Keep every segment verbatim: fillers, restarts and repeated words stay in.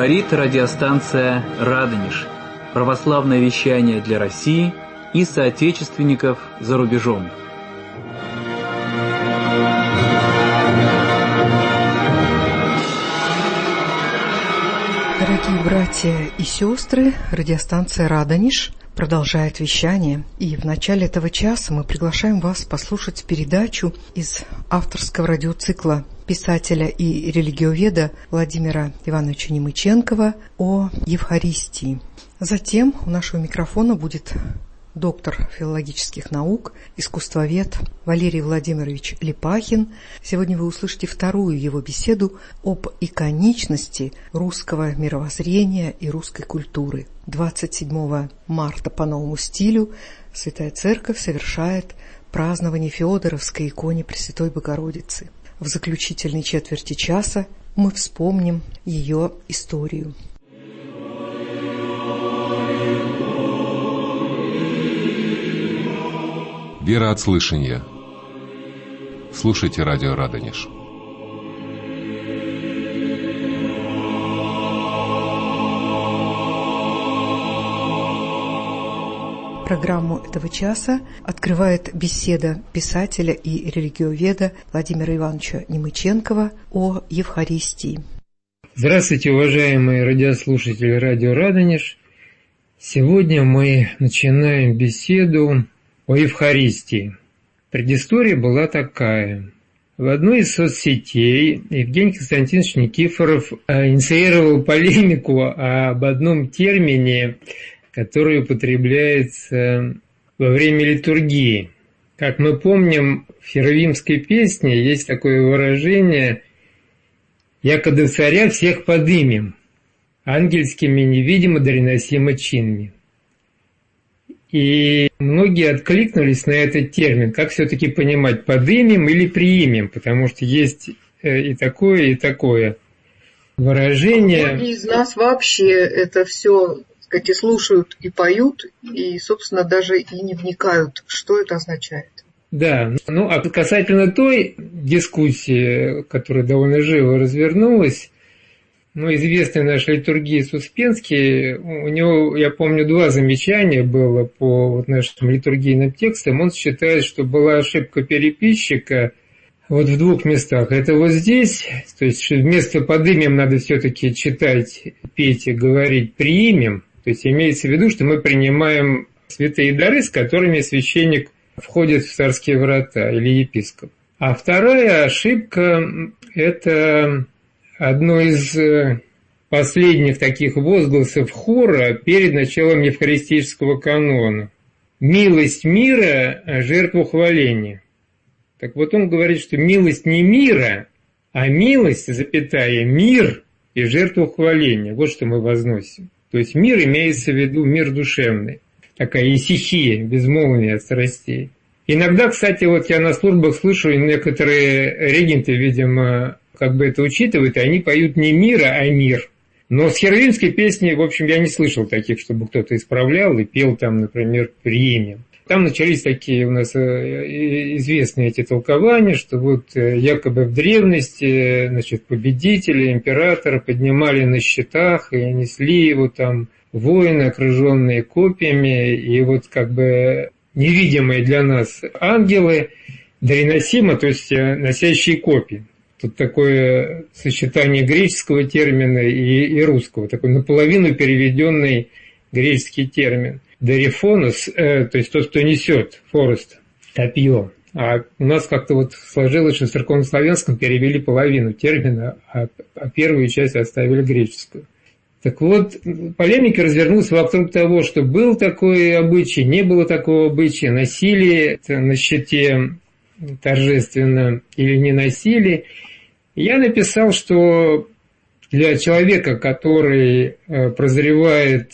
Говорит радиостанция «Радонеж». Православное вещание для России и соотечественников за рубежом. Дорогие братья и сестры, радиостанция «Радонеж» продолжает вещание. И в начале этого часа мы приглашаем вас послушать передачу из авторского радиоцикла писателя и религиоведа Владимира Ивановича Немыченкова о Евхаристии. Затем у нашего микрофона будет доктор филологических наук, искусствовед Валерий Владимирович Липахин. Сегодня вы услышите вторую его беседу об иконичности русского мировоззрения и русской культуры. двадцать седьмого марта по новому стилю Святая Церковь совершает празднование Феодоровской иконе Пресвятой Богородицы. В заключительной четверти часа мы вспомним ее историю. Вера от слышания. Слушайте радио «Радонеж». Программу этого часа открывает беседа писателя и религиоведа Владимира Ивановича Немыченкова о Евхаристии. Здравствуйте, уважаемые радиослушатели радио «Радонеж». Сегодня мы начинаем беседу о Евхаристии. Предыстория была такая. В одной из соцсетей Евгений Константинович Никифоров инициировал полемику об одном термине, который употребляется во время литургии. Как мы помним, в херувимской песне есть такое выражение «Яко до царя всех подымем, ангельскими невидимо дореносимо чинами». И многие откликнулись на этот термин. Как все-таки понимать, подымем или приимем? Потому что есть и такое, и такое выражение. Многие из нас вообще это все, как и слушают и поют, и, собственно, даже и не вникают, что это означает. Да, ну а касательно той дискуссии, которая довольно живо развернулась, ну, известный наш литургист Успенский, у него, я помню, два замечания было по вот нашим литургийным текстам. Он считает, что была ошибка переписчика вот в двух местах. Это вот здесь, то есть вместо «подымем» надо все-таки читать, петь и говорить «приимем». То есть имеется в виду, что мы принимаем святые дары, с которыми священник входит в царские врата или епископ. А вторая ошибка – это одно из последних таких возгласов хора перед началом евхаристического канона. «Милость мира, жертву хваления». Так вот он говорит, что милость не мира, а милость, запятая, мир и жертву хваления. Вот что мы возносим. То есть мир имеется в виду мир душевный. Такая исихия, безмолвие страстей. Иногда, кстати, вот я на службах слышу, некоторые регенты, видимо, как бы это учитывают, и они поют не мира, а мир. Но с херувимской песни, в общем, я не слышал таких, чтобы кто-то исправлял и пел там, например, «приимем». Там начались такие у нас известные эти толкования, что вот якобы в древности, значит, победители, императора поднимали на щитах и несли его там воины, окруженные копьями, и вот как бы невидимые для нас ангелы дореносимо, то есть носящие копья. Тут такое сочетание греческого термина и, и русского, такой наполовину переведенный греческий термин. Дорифонос, э, то есть тот, кто несет, форест, копье. А у нас как-то вот сложилось, что в церковнославянском перевели половину термина, а, а первую часть оставили греческую. Так вот, полемика развернулась вокруг того, что был такой обычай, не было такого обычая, носили на щите торжественно или не носили. Я написал, что для человека, который прозревает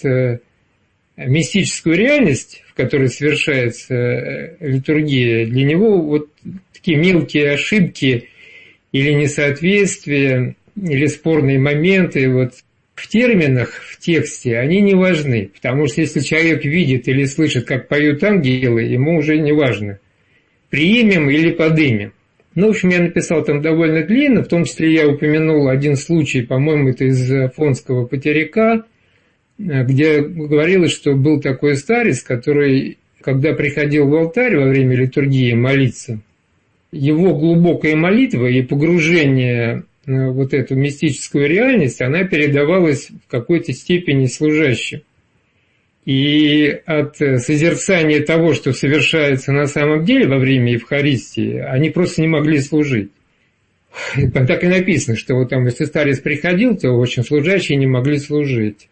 мистическую реальность, в которой совершается литургия, для него вот такие мелкие ошибки или несоответствия, или спорные моменты вот в терминах, в тексте, они не важны. Потому что если человек видит или слышит, как поют ангелы, ему уже не важно, приимем или подымем. Ну, в общем, я написал там довольно длинно, в том числе я упомянул один случай, по-моему, это из Афонского потеряка, где говорилось, что был такой старец, который, когда приходил в алтарь во время литургии молиться, его глубокая молитва и погружение в вот эту мистическую реальность, она передавалась в какой-то степени служащим. И от созерцания того, что совершается на самом деле во время Евхаристии, они просто не могли служить. Там так и написано, что вот там, если старец приходил, то очень служащие не могли служить.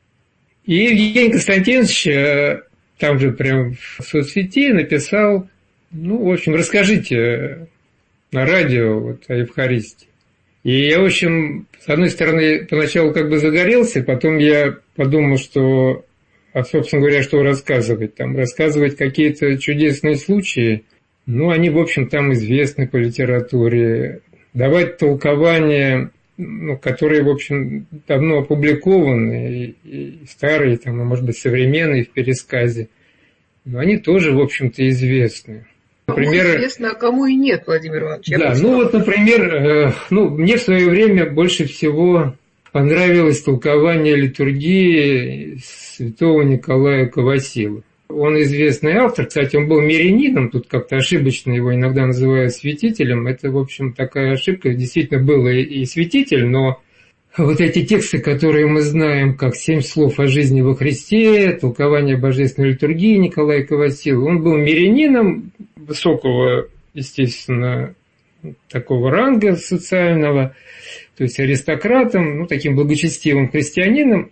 И Евгений Константинович там же прям в соцсети написал, ну, в общем, расскажите на радио вот о Евхаристии. И я, в общем, с одной стороны, поначалу как бы загорелся, потом я подумал, что, а, собственно говоря, что рассказывать? Там рассказывать какие-то чудесные случаи, ну, они, в общем, там известны по литературе. Давать толкования, ну, которые, в общем, давно опубликованы, и, и старые, там, и, может быть, современные в пересказе, но они тоже, в общем-то, известны. Например, кому известно, а кому и нет, Владимир Иванович. Да, ну вот, например, ну, мне в свое время больше всего понравилось толкование литургии святого Николая Ковасилы. Он известный автор, кстати, он был мирянином, тут как-то ошибочно его иногда называют святителем. Это, в общем, такая ошибка, действительно был и святитель, но вот эти тексты, которые мы знаем, как «Семь слов о жизни во Христе», толкование божественной литургии Николая Ковасилы, он был мирянином высокого, естественно, такого ранга социального, то есть аристократом, ну, таким благочестивым христианином,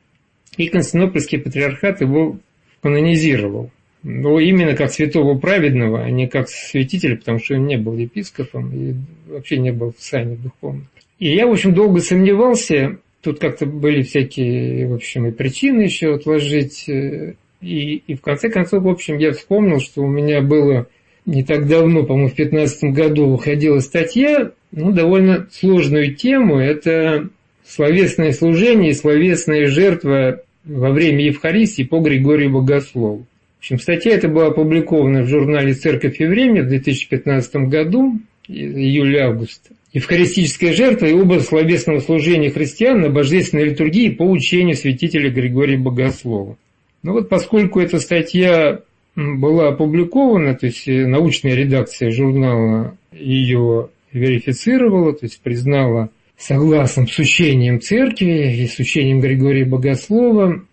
и Константинопольский патриархат его канонизировал. Но именно как святого праведного, а не как святителя, потому что он не был епископом и вообще не был в сане духовном. И я, в общем, долго сомневался, тут как-то были всякие, в общем, и причины еще отложить, и, и в конце концов, в общем, я вспомнил, что у меня было не так давно, по-моему, в пятнадцатом году выходила статья, ну, довольно сложную тему, это словесное служение и словесная жертва во время Евхаристии по Григорию Богослову. В общем, статья эта была опубликована в журнале «Церковь и время» в две тысячи пятнадцатом году, июля-августа. Евхаристическая жертва и образ словесного служения христиан на божественной литургии по учению святителя Григория Богослова. Ну вот поскольку эта статья была опубликована, то есть научная редакция журнала ее верифицировала, то есть признала согласным с учением церкви и с учением Григория Богослова,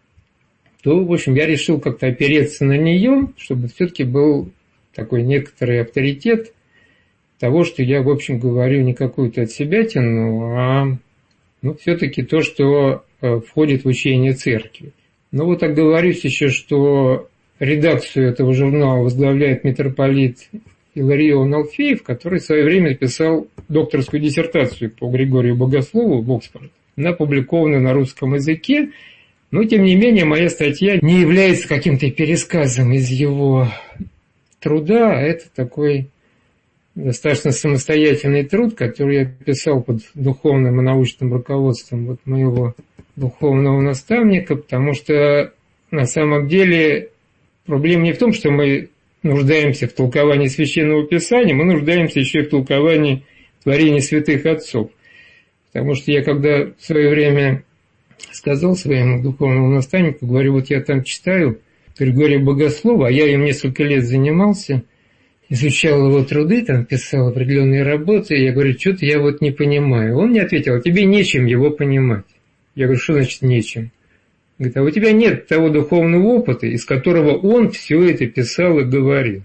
то, в общем, я решил как-то опереться на нее, чтобы все-таки был такой некоторый авторитет того, что я, в общем, говорю не какую-то отсебятину, а ну, все-таки то, что входит в учение церкви. Ну вот оговорюсь еще, что редакцию этого журнала возглавляет митрополит Иларион Алфеев, который в свое время написал докторскую диссертацию по Григорию Богослову в Оксфорде. Она опубликована на русском языке, но, тем не менее, моя статья не является каким-то пересказом из его труда, а это такой достаточно самостоятельный труд, который я писал под духовным и научным руководством вот моего духовного наставника, потому что на самом деле проблема не в том, что мы нуждаемся в толковании Священного Писания, мы нуждаемся еще и в толковании творений святых отцов. Потому что я когда в свое время сказал своему духовному наставнику, говорю, вот я там читаю Григория Богослова, а я им несколько лет занимался, изучал его труды, там писал определенные работы, и я говорю, что-то я вот не понимаю. Он мне ответил, а тебе нечем его понимать. Я говорю, что значит нечем? Говорит, а у тебя нет того духовного опыта, из которого он все это писал и говорил.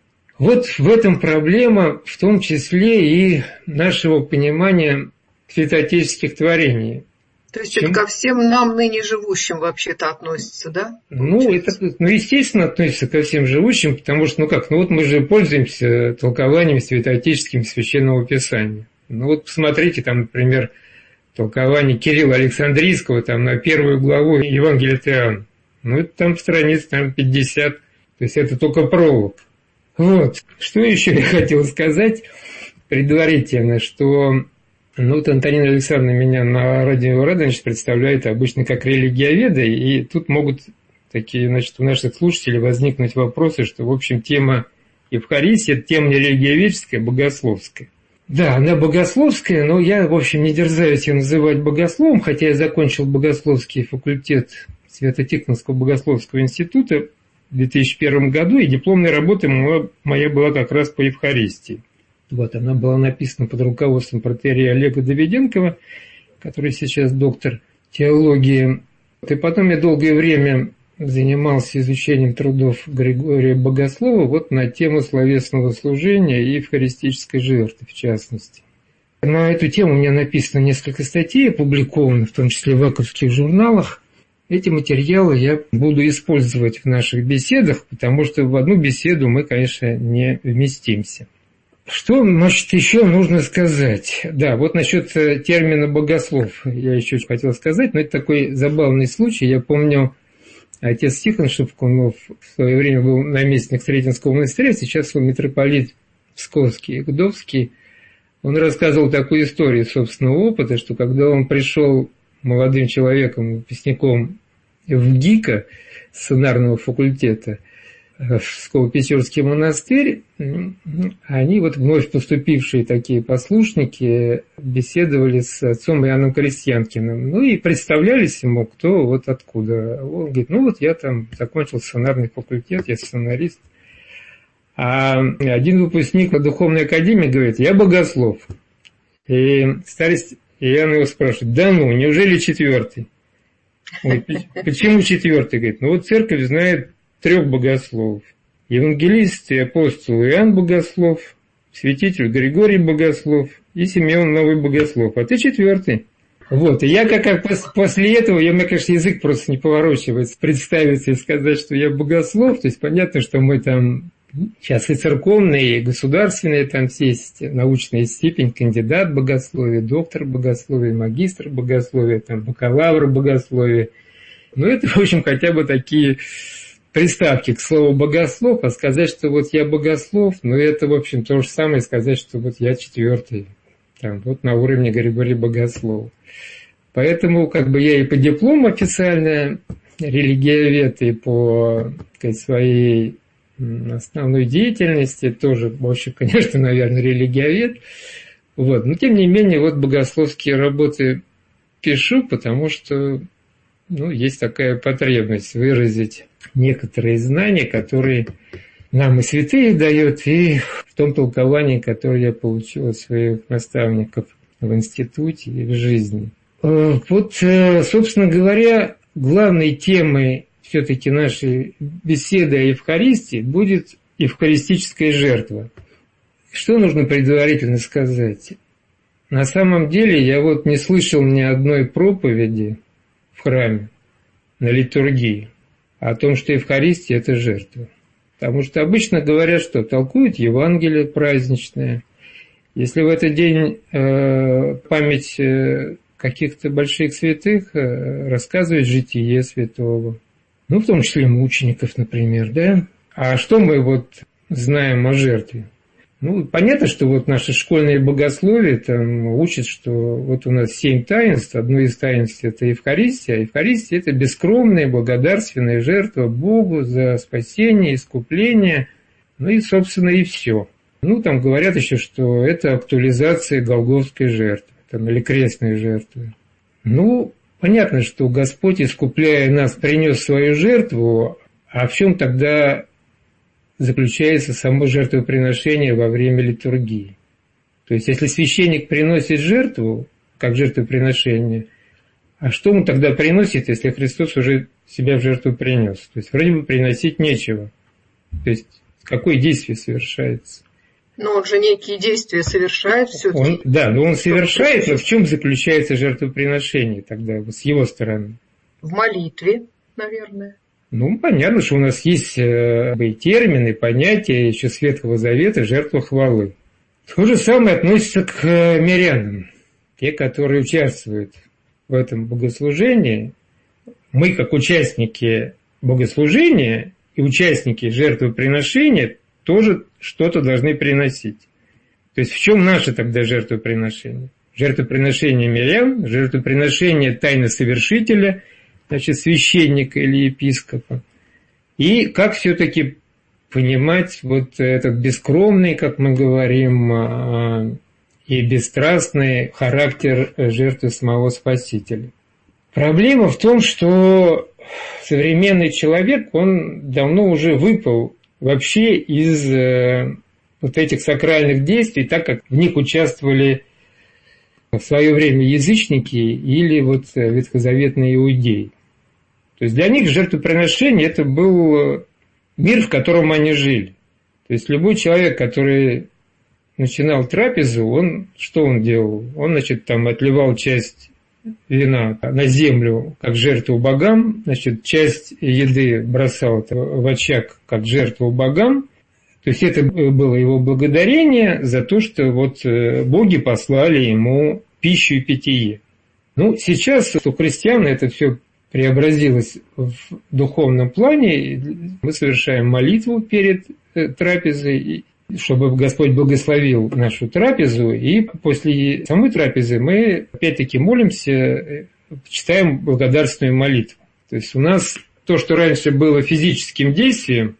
Вот в этом проблема, в том числе и нашего понимания святоотеческих творений. То есть Чем? Это ко всем нам ныне живущим вообще-то относится, да? Ну, это, ну, естественно, относится ко всем живущим, потому что, ну как, ну вот мы же пользуемся толкованием святоотеческим Священного Писания. Ну вот посмотрите, там, например, толкование Кирилла Александрийского там, на первую главу Евангелия от Иоанна. Ну, это там страниц там, пятьдесят, то есть это только пролог. Вот. Что еще я хотел сказать предварительно, что ну, вот Антонина Александровна меня на радио Радонеж представляет обычно как религиоведа, и тут могут такие, значит, у наших слушателей возникнуть вопросы, что, в общем, тема Евхаристия – это тема не религиоведческая, а богословская. Да, она богословская, но я, в общем, не дерзаюсь ее называть богословом, хотя я закончил богословский факультет Свято-Тихоновского богословского института в две тысячи первом году, и дипломная работа моя была как раз по Евхаристии. Вот, она была написана под руководством протоиерея Олега Давиденкова, который сейчас доктор теологии. И потом я долгое время занимался изучением трудов Григория Богослова вот на тему словесного служения и евхаристической жертвы, в частности. На эту тему у меня написано несколько статей, опубликовано, в том числе в ваковских журналах. Эти материалы я буду использовать в наших беседах, потому что в одну беседу мы, конечно, не вместимся. Что, значит, еще нужно сказать? Да, вот насчет термина «богослов» я еще хотел сказать, но это такой забавный случай. Я помню, отец Тихон Шевкунов в свое время был наместник Сретенского монастыря, сейчас он митрополит Псковский и Гдовский. Он рассказывал такую историю собственного опыта, что когда он пришел молодым человеком, выпускником в ГИКа, сценарного факультета, в Псково-Печорский монастырь, они, вот вновь поступившие такие послушники, беседовали с отцом Иоанном Крестьянкиным. Ну и представлялись ему, кто вот откуда. Он говорит, ну вот я там закончил сценарный факультет, я сценарист. А один выпускник по духовной академии говорит, я богослов. И старец Иоанн его спрашивает, да ну, неужели четвертый? Он говорит, почему четвертый? Говорит, ну вот церковь знает трех богословов. Евангелист и апостол Иоанн Богослов, святитель Григорий Богослов и Симеон Новый Богослов. А ты четвертый. Вот, и я как, как после этого, я, у меня, конечно, язык просто не поворачивается представиться и сказать, что я богослов. То есть понятно, что мы там сейчас и церковные, и государственные, там все есть научная степень, кандидат богословия, доктор богословия, магистр богословия, там бакалавр богословия. Ну, это, в общем, хотя бы такие приставки к слову «богослов», а сказать, что вот я богослов, ну, это, в общем, то же самое сказать, что вот я четвертый, там, вот на уровне Григория Богослова. Поэтому, как бы, я и по диплому официально религиовед, и по, так сказать, своей основной деятельности тоже, в общем, конечно, наверное, религиовед. Вот. Но, тем не менее, вот богословские работы пишу, потому что, ну, есть такая потребность выразить некоторые знания, которые нам и святые дают, и в том толковании, которое я получил от своих наставников в институте и в жизни. Вот, собственно говоря, главной темой все-таки нашей беседы о Евхаристии будет евхаристическая жертва. Что нужно предварительно сказать? На самом деле я вот не слышал ни одной проповеди в храме на литургии о том, что Евхаристия – это жертва. Потому что обычно говорят, что толкуют Евангелие праздничное. Если в этот день э, память э, каких-то больших святых э, рассказывает житие святого, ну, в том числе мучеников, например, да? А что мы вот знаем о жертве? Ну, понятно, что вот наше школьное богословие там учит, что вот у нас семь таинств, одно из таинств – это Евхаристия, а Евхаристия – это бескровная благодарственная жертва Богу за спасение, искупление, ну и, собственно, и все. Ну, там говорят еще, что это актуализация голгофской жертвы, там, или крестной жертвы. Ну, понятно, что Господь, искупляя нас, принес свою жертву, а в чем тогда заключается само жертвоприношение во время литургии? То есть, если священник приносит жертву, как жертвоприношение, а что он тогда приносит, если Христос уже себя в жертву принес? То есть, вроде бы приносить нечего. То есть, какое действие совершается? Но он же некие действия совершает все-таки. Да, но он совершает, но в чем заключается жертвоприношение тогда с его стороны? В молитве, наверное. Ну, понятно, что у нас есть э, термины, понятия еще с Ветхого Завета жертва хвалы. То же самое относится к э, мирянам. Те, которые участвуют в этом богослужении, мы, как участники богослужения и участники жертвоприношения, тоже что-то должны приносить. То есть в чем наше тогда жертвоприношение? Жертвоприношение мирян, жертвоприношение тайносовершителя, значит, священника или епископа. И как все-таки понимать вот этот бескромный, как мы говорим, и бесстрастный характер жертвы самого Спасителя. Проблема в том, что современный человек, он давно уже выпал вообще из вот этих сакральных действий, так как в них участвовали в свое время язычники или вот ветхозаветные иудеи. То есть для них жертвоприношение – это был мир, в котором они жили. То есть любой человек, который начинал трапезу, он что он делал? Он, значит, там отливал часть вина на землю, как жертву богам, значит, часть еды бросал в очаг, как жертву богам. То есть это было его благодарение за то, что вот боги послали ему пищу и питье. Ну, сейчас у христиан это все преобразилось в духовном плане. Мы совершаем молитву перед трапезой, чтобы Господь благословил нашу трапезу, и после самой трапезы мы опять-таки молимся, читаем благодарственную молитву. То есть у нас то, что раньше было физическим действием,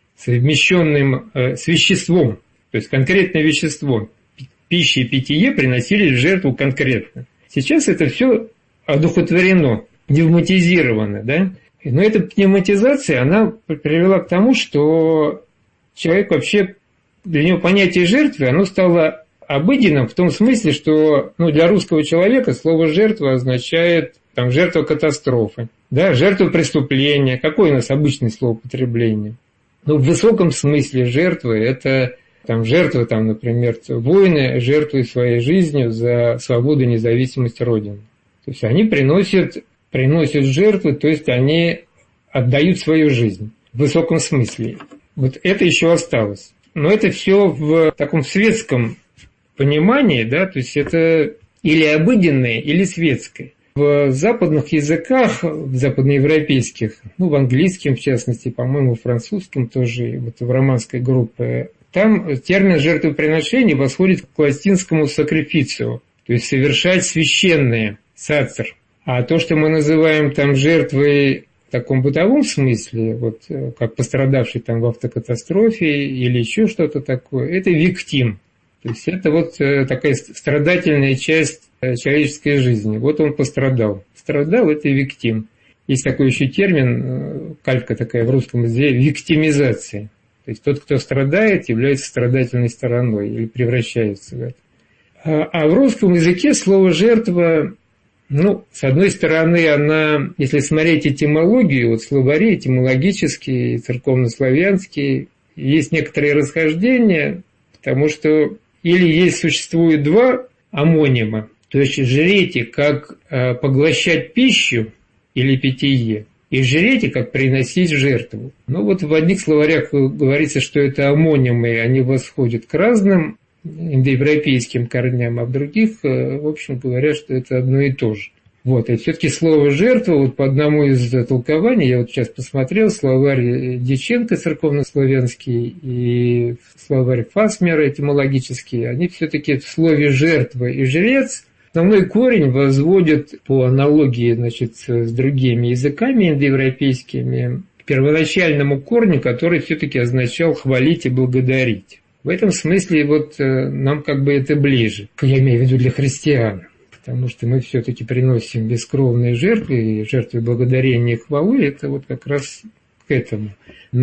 совмещенным с веществом, то есть конкретное вещество, пища и питье приносили в жертву конкретно. Сейчас это все одухотворено, пневматизировано, да? Но эта пневматизация, она привела к тому, что человек вообще, для него понятие жертвы, оно стало обыденным в том смысле, что ну, для русского человека слово «жертва» означает там, жертва катастрофы, да, жертва преступления. Какое у нас обычное словоупотребление? Ну, в высоком смысле жертвы – это там, жертва, там, например, воины жертвуют своей жизнью за свободу и независимость Родины. То есть они приносят, приносят жертвы, то есть они отдают свою жизнь в высоком смысле. Вот это еще осталось. Но это все в таком светском понимании, да, то есть это или обыденное, или светское. В западных языках, в западноевропейских, ну, в английском, в частности, по-моему, в французском тоже, вот в романской группе, там термин жертвоприношения восходит к латинскому сакрифицио, то есть совершать священное, сацер. А то, что мы называем там жертвой в таком бытовом смысле, вот как пострадавший там в автокатастрофе или еще что-то такое, это виктим. То есть это вот такая страдательная часть человеческой жизни. Вот он пострадал. Страдал – это виктим. Есть такой еще термин, калька такая в русском языке, виктимизация. То есть тот, кто страдает, является страдательной стороной или превращается в это. А, а в русском языке слово «жертва», ну, с одной стороны, она, если смотреть этимологию, вот словари этимологические, церковнославянские, есть некоторые расхождения, потому что или есть, существует два амонима, то есть жрете как э, поглощать пищу или питье, и жрете как приносить жертву. Ну вот в одних словарях говорится, что это амонимы, они восходят к разным индоевропейским корням, а в других, э, в общем, говорят, что это одно и то же. Вот, и все-таки слово «жертва», вот по одному из толкований, я вот сейчас посмотрел, словарь Дьяченко церковнославянский и словарь Фасмера этимологический, они все-таки в слове «жертва» и «жрец» основной корень возводят по аналогии, значит, с другими языками индоевропейскими к первоначальному корню, который все-таки означал «хвалить и благодарить». В этом смысле вот нам как бы это ближе, я имею в виду для христиан. Потому что мы все-таки приносим бескровные жертвы, и жертвы благодарения и хвалы, это вот как раз к этому.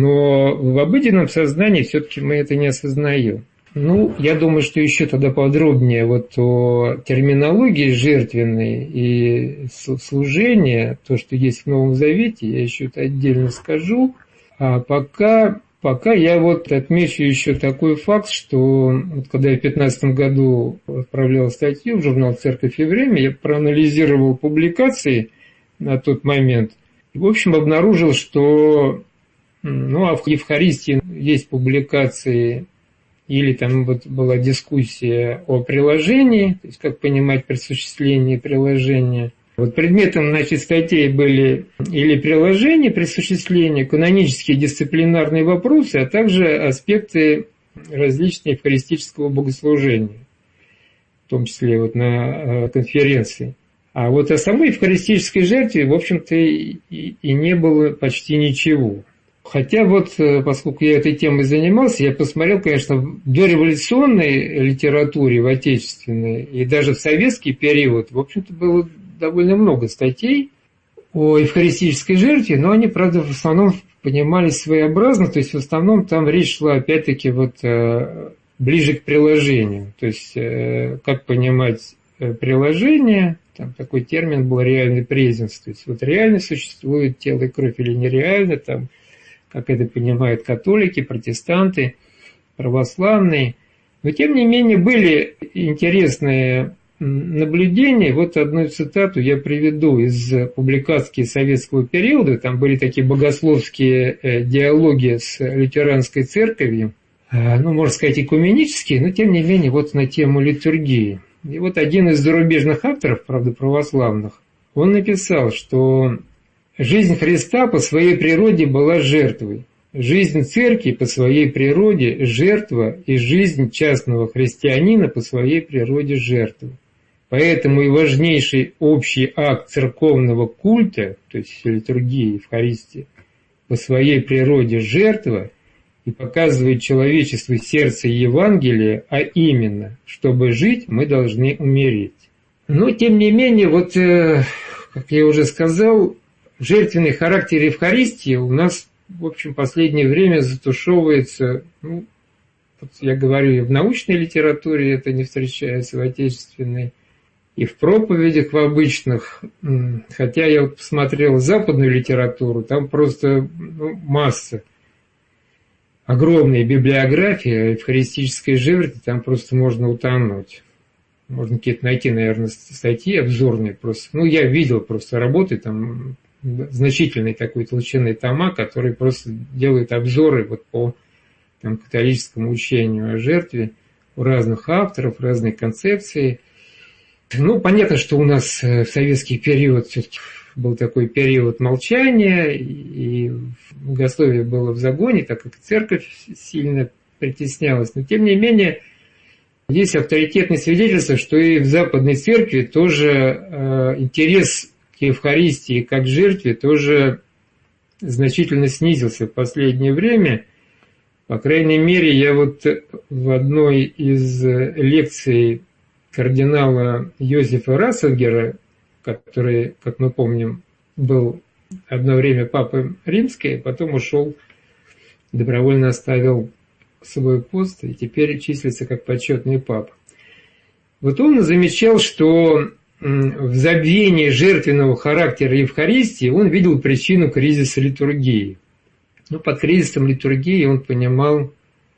Но в обыденном сознании все-таки мы это не осознаем. Ну, я думаю, что еще тогда подробнее вот о терминологии жертвенной и служения, то, что есть в Новом Завете, я еще это отдельно скажу. А пока... Пока я вот отмечу еще такой факт, что вот когда я в две тысячи пятнадцатом году отправлял статью в журнал «Церковь и время», я проанализировал публикации на тот момент и, в общем, обнаружил, что ну, а в Евхаристии есть публикации или там вот была дискуссия о приложении, то есть как понимать присуществление приложения. Вот предметом, значит, статей были или приложения, присуществления, канонические дисциплинарные вопросы, а также аспекты различные евхаристического богослужения, в том числе вот на конференции. А вот о самой евхаристической жертве, в общем-то, и, и не было почти ничего. Хотя вот, поскольку я этой темой занимался, я посмотрел, конечно, в дореволюционной литературе, в отечественной, и даже в советский период, в общем-то, было довольно много статей о евхаристической жертве, но они, правда, в основном понимались своеобразно, то есть в основном там речь шла, опять-таки, вот ближе к приложению, то есть как понимать приложение, там такой термин был реальный презенс, то есть вот реально существует тело и кровь или нереально, там, как это понимают католики, протестанты, православные. Но, тем не менее, были интересные наблюдения. Вот одну цитату я приведу из публикаций советского периода. Там были такие богословские диалоги с лютеранской церковью, ну, можно сказать, экуменические, но, тем не менее, вот на тему литургии. И вот один из зарубежных авторов, правда, православных, он написал, что жизнь Христа по своей природе была жертвой. Жизнь церкви по своей природе – жертва, и жизнь частного христианина по своей природе – жертва. Поэтому и важнейший общий акт церковного культа, то есть литургии, Евхаристии, по своей природе – жертва, и показывает человечеству сердце Евангелия, а именно, чтобы жить, мы должны умереть. Но, тем не менее, вот, как я уже сказал, жертвенный характер Евхаристии у нас, в общем, в последнее время затушевывается, ну, вот я говорю, и в научной литературе это не встречается, в отечественной, и в проповедях в обычных. Хотя я вот посмотрел западную литературу, там просто ну, масса, огромная библиография евхаристической жертвы, там просто можно утонуть. Можно какие-то найти, наверное, статьи обзорные просто. Ну, я видел просто работы там, значительной такой толщины тома, которые просто делают обзоры вот по там, католическому учению о жертве у разных авторов, разные концепции. Ну, понятно, что у нас в советский период все-таки был такой период молчания, и богословие было в загоне, так как церковь сильно притеснялась. Но, тем не менее, есть авторитетные свидетельства, что и в Западной Церкви тоже э, интерес к Евхаристии как жертве тоже значительно снизился в последнее время. По крайней мере, я вот в одной из лекций кардинала Йозефа Ратцингера, который, как мы помним, был одно время папой римской, а потом ушел, добровольно оставил свой пост и теперь числится как почетный папа. Вот он замечал, что в забвении жертвенного характера Евхаристии он видел причину кризиса литургии. Ну, под кризисом литургии он понимал,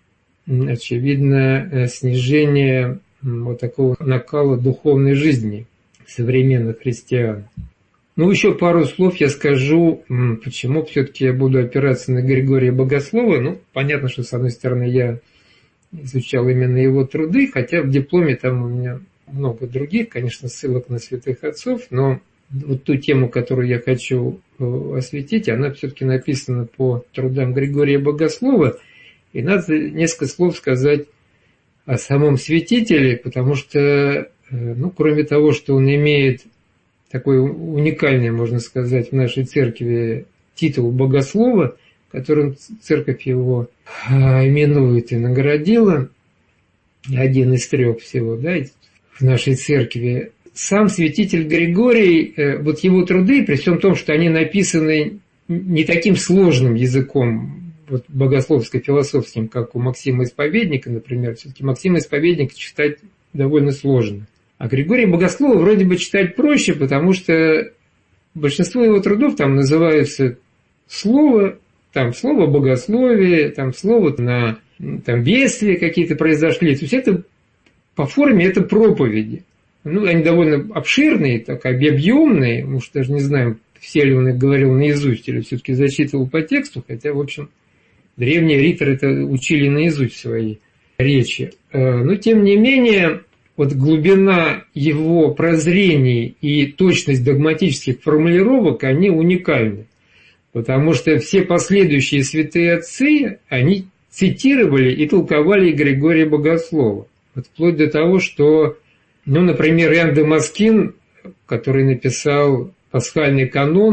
очевидно, снижение вот такого накала духовной жизни современных христиан. Ну, еще пару слов я скажу, почему все-таки я буду опираться на Григория Богослова. Ну, понятно, что, с одной стороны, я изучал именно его труды, хотя в дипломе там у меня много других, конечно, ссылок на святых отцов, но вот ту тему, которую я хочу осветить, она все-таки написана по трудам Григория Богослова, и надо несколько слов сказать о самом святителе, потому что, ну, кроме того, что он имеет такой уникальный, можно сказать, в нашей церкви титул богослова, которым церковь его именует и наградила, один из трех всего, да, в нашей церкви. Сам святитель Григорий, вот его труды, при всем том, что они написаны не таким сложным языком, вот богословско-философским, как у Максима Исповедника, например, все-таки Максима Исповедника читать довольно сложно. А Григория Богослова вроде бы читать проще, потому что большинство его трудов там называются слово, там слово богословие, там слово на там, бедствия какие-то произошли. То есть это по форме это проповеди. Ну, они довольно обширные, так объемные, может, даже не знаю, все ли он их говорил наизусть или все-таки зачитывал по тексту, хотя, в общем, древние риторы это учили наизусть свои речи. Но, тем не менее, вот глубина его прозрений и точность догматических формулировок, они уникальны. Потому что все последующие святые отцы, они цитировали и толковали Григория Богослова. Вот вплоть до того, что, ну, например, Иоанн Дамаскин, который написал пасхальный канон,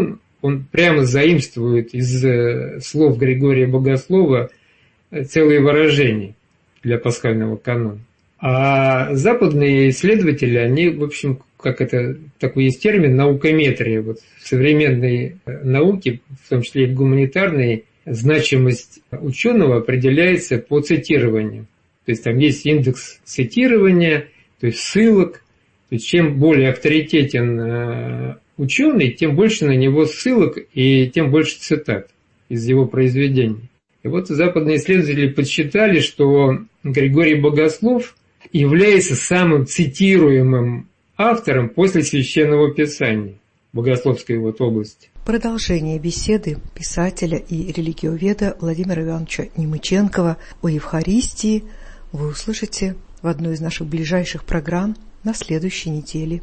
он прямо заимствует из слов Григория Богослова целые выражения для пасхального канона. А западные исследователи, они, в общем, как это, такой есть термин, наукометрия. Вот в современной науке, в том числе и в гуманитарной, значимость ученого определяется по цитированию. То есть там есть индекс цитирования, то есть ссылок. То есть чем более авторитетен ученый, тем больше на него ссылок и тем больше цитат из его произведений. И вот западные исследователи подсчитали, что Григорий Богослов является самым цитируемым автором после Священного Писания в богословской вот области. Продолжение беседы писателя и религиоведа Владимира Ивановича Немыченкова о Евхаристии вы услышите в одной из наших ближайших программ на следующей неделе.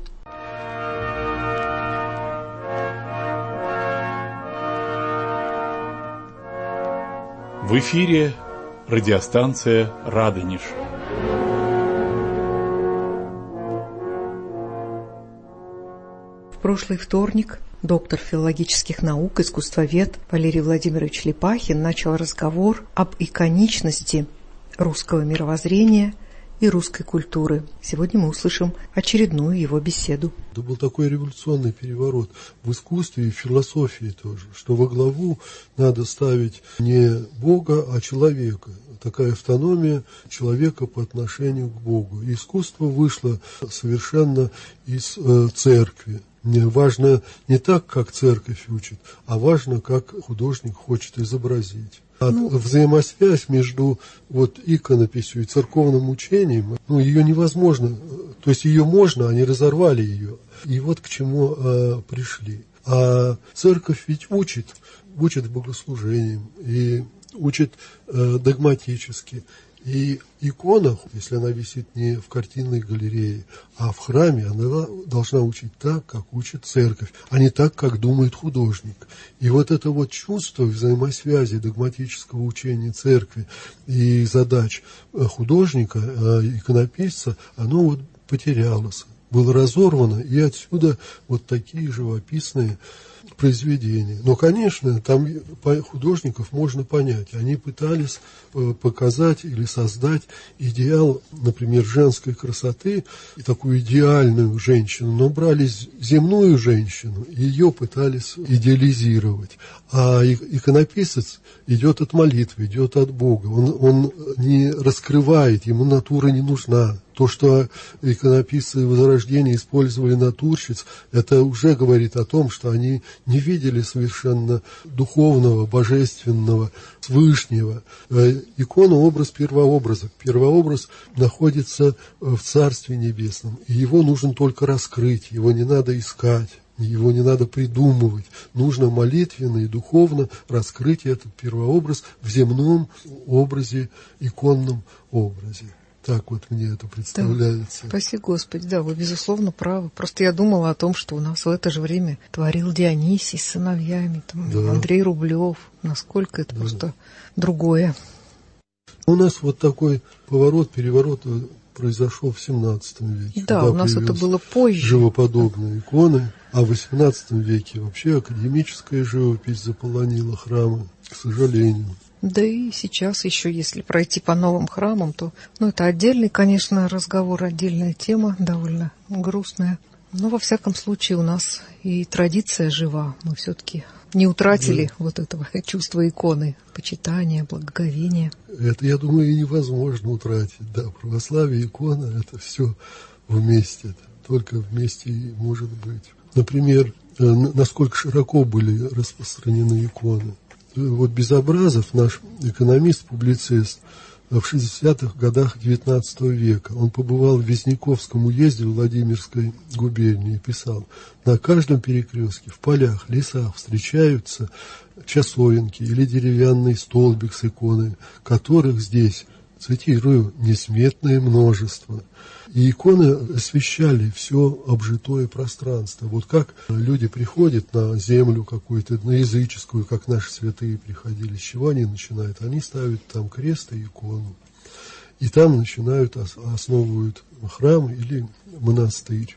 В эфире радиостанция «Радонеж». В прошлый вторник доктор филологических наук, искусствовед Валерий Владимирович Липахин начал разговор об иконичности русского мировоззрения и русской культуры. Сегодня мы услышим очередную его беседу. Это был такой революционный переворот в искусстве и в философии тоже, что во главу надо ставить не Бога, а человека. Такая автономия человека по отношению к Богу. И искусство вышло совершенно из э, церкви. Мне важно не так, как церковь учит, а важно, как художник хочет изобразить. А ну, взаимосвязь между вот иконописью и церковным учением, ну, ее невозможно, то есть ее можно, они разорвали ее. И вот к чему а, пришли. А церковь ведь учит, учит богослужением и учит а, догматически. И икона, если она висит не в картинной галерее, а в храме, она должна учить так, как учит церковь, а не так, как думает художник. И вот это вот чувство взаимосвязи догматического учения церкви и задач художника, иконописца, оно вот потерялось, было разорвано, и отсюда вот такие живописные произведения. Но, конечно, там художников можно понять. Они пытались показать или создать идеал, например, женской красоты, и такую идеальную женщину, но брали земную женщину, и ее пытались идеализировать. А иконописец идет от молитвы, идет от Бога. Он, он не раскрывает, ему натура не нужна. То, что иконописцы Возрождения использовали натурщиц, это уже говорит о том, что они не видели совершенно духовного, божественного, свышнего. Икона – образ первообраза. Первообраз находится в Царстве Небесном, и его нужно только раскрыть, его не надо искать. Его не надо придумывать. Нужно молитвенно и духовно раскрыть этот первообраз в земном образе, иконном образе. Так вот мне это представляется. Да, спаси Господи, да, вы безусловно правы. Просто я думала о том, что у нас в это же время творил Дионисий с сыновьями, там, да. Андрей Рублев. Насколько это да. просто другое. У нас вот такой поворот, переворот произошел в семнадцатом веке. Да, у нас это было позже. Живоподобные иконы. А в восемнадцатом веке вообще академическая живопись заполонила храмы, к сожалению. Да и сейчас еще, если пройти по новым храмам, то, ну, это отдельный, конечно, разговор, отдельная тема, довольно грустная. Но, во всяком случае, у нас и традиция жива. Мы все-таки не утратили да. вот этого чувства иконы, почитания, благоговения. Это, я думаю, и невозможно утратить. Да, православие, икона, это все вместе. Только вместе и может быть. Например, насколько широко были распространены иконы. Вот Безобразов, наш экономист, публицист, в шестидесятых годах девятнадцатого века. Он побывал в Вязниковском уезде Владимирской губернии и писал: на каждом перекрестке, в полях, лесах встречаются часовенки или деревянный столбик с иконой, которых здесь, цитирую, несметное множество. И иконы освещали все обжитое пространство. Вот как люди приходят на землю какую-то, на языческую, как наши святые приходили, с чего они начинают? Они ставят там крест и икону. И там начинают, основывают храм или монастырь.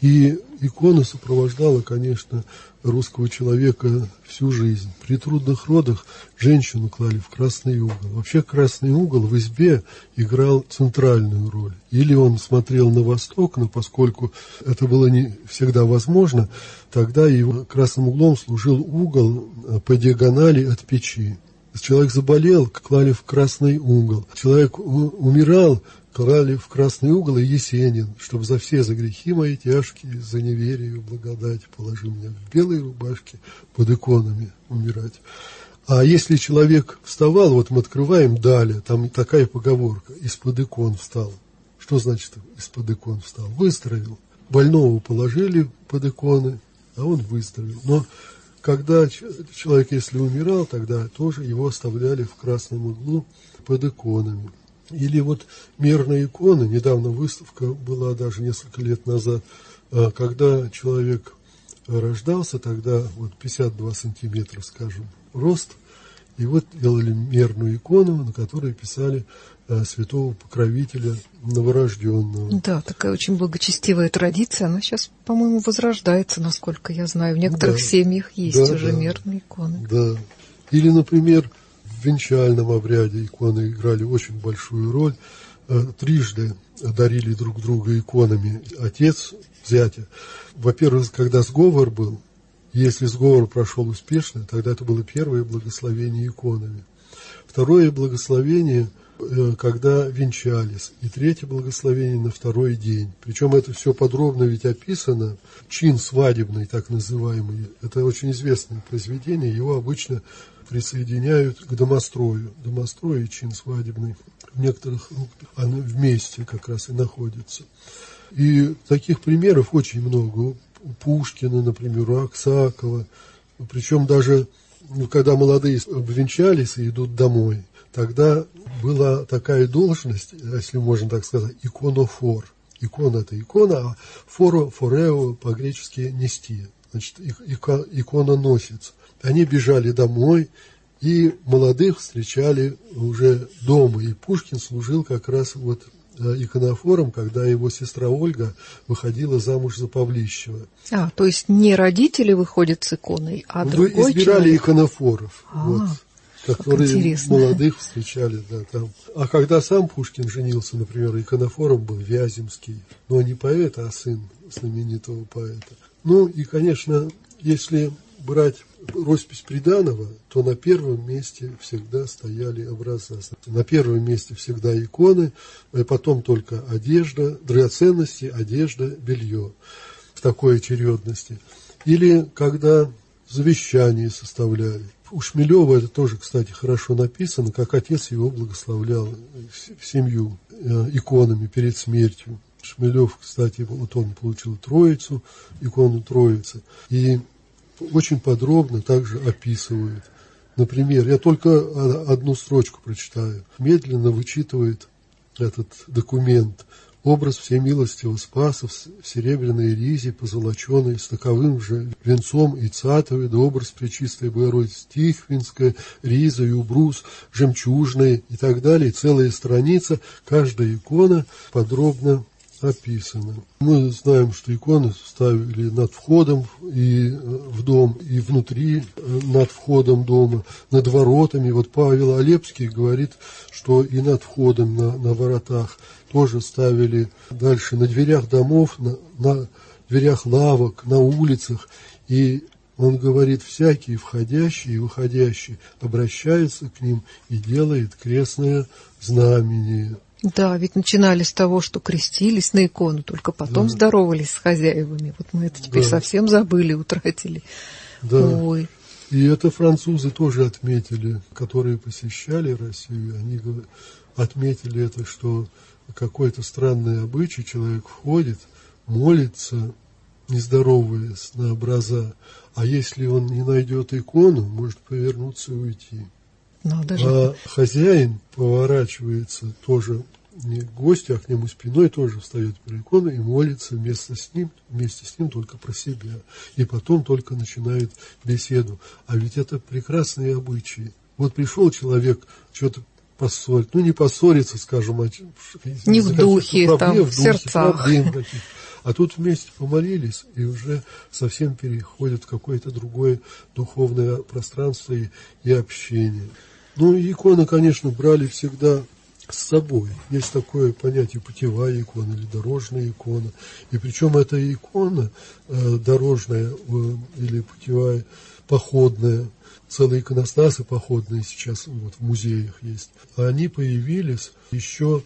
И икона сопровождала, конечно, русского человека всю жизнь. При трудных родах женщину клали в красный угол. Вообще красный угол в избе играл центральную роль. Или он смотрел на восток, но поскольку это было не всегда возможно, тогда его красным углом служил угол по диагонали от печи. Человек заболел, клали в красный угол. Человек умирал, клали в красный угол и Есенин, чтобы за все за грехи мои тяжкие, за неверие благодать положи меня в белой рубашке под иконами умирать. А если человек вставал, вот мы открываем далее, там такая поговорка: из-под икон встал. Что значит из-под икон встал? Выздоровел. Больного положили под иконы, а он выздоровел. Но когда человек, если умирал, тогда тоже его оставляли в красном углу под иконами. Или вот мерные иконы, недавно выставка была, даже несколько лет назад, когда человек рождался, тогда вот пятьдесят два сантиметра, скажем, рост, и вот делали мерную икону, на которой писали святого покровителя новорожденного. Да, такая очень благочестивая традиция, она сейчас, по-моему, возрождается, насколько я знаю. В некоторых да. семьях есть да, уже да. мерные иконы. Да. Или, например, в венчальном обряде иконы играли очень большую роль. Трижды дарили друг друга иконами отец, зятя. Во-первых, когда сговор был, если сговор прошел успешно, тогда это было первое благословение иконами. Второе благословение, когда венчались. И третье благословение на второй день. Причем это все подробно ведь описано. Чин свадебный, так называемый, это очень известное произведение. Его обычно присоединяют к домострою. Домострой и чин свадебный. В некоторых они вместе как раз и находятся. И таких примеров очень много. У Пушкина, например, у Аксакова. Причем даже, когда молодые обвенчались и идут домой, тогда была такая должность, если можно так сказать, иконофор. Икона – это икона, а форо, форео по-гречески нести. Значит, икононосец. Они бежали домой, и молодых встречали уже дома. И Пушкин служил как раз вот иконофором, когда его сестра Ольга выходила замуж за Павлищева. А, то есть не родители выходят с иконой, а Вы другой избирали человек? иконофоров, А, вот, которые молодых встречали. Да, там. А когда сам Пушкин женился, например, иконофором был Вяземский, но не поэт, а сын знаменитого поэта. Ну и, конечно, если брать роспись приданого, то на первом месте всегда стояли образа. На первом месте всегда иконы, потом только одежда, драгоценности, одежда, белье в такой очередности. Или когда завещание составляли. У Шмелева это тоже, кстати, хорошо написано, как отец его благословлял в семью иконами перед смертью. Шмелев, кстати, вот он получил Троицу, икону Троицы. И очень подробно также описывают. Например, я только одну строчку прочитаю. Медленно вычитывает этот документ. Образ всемилостивого Спаса в серебряной ризе, позолоченной, с таковым же венцом и цатовой, да образ Пречистой Богородицы Тихвинская, риза и убрус, жемчужная и так далее. Целая страница, каждая икона подробно описано. Мы знаем, что иконы ставили над входом и в дом, и внутри над входом дома, над воротами. Вот Павел Олепский говорит, что и над входом на, на воротах тоже ставили. Дальше на дверях домов, на, на дверях лавок, на улицах. И он говорит, всякие входящие и выходящие обращаются к ним и делает крестное знамение. Да, ведь начинали с того, что крестились на икону, только потом да. здоровались с хозяевами. Вот мы это теперь да. совсем забыли, утратили. Да. Ой. И это французы тоже отметили, которые посещали Россию. Они отметили это, что какой-то странный обычай, человек входит, молится, не здороваясь на образа, а если он не найдет икону, может повернуться и уйти. Надо же. А хозяин поворачивается тоже не к гостю, а к нему спиной, тоже встает перед иконой и молится вместе с ним, вместе с ним только про себя. И потом только начинает беседу. А ведь это прекрасные обычаи. Вот пришел человек, что-то поссорить, ну не поссориться, скажем, а не в духе, проблем, там, в, в духе, сердцах. А тут вместе помолились и уже совсем переходят в какое-то другое духовное пространство и, и общение. Ну, и иконы, конечно, брали всегда с собой. Есть такое понятие путевая икона или дорожная икона. И причем эта икона э, дорожная э, или путевая, походная, целые иконостасы походные сейчас вот в музеях есть. Они появились еще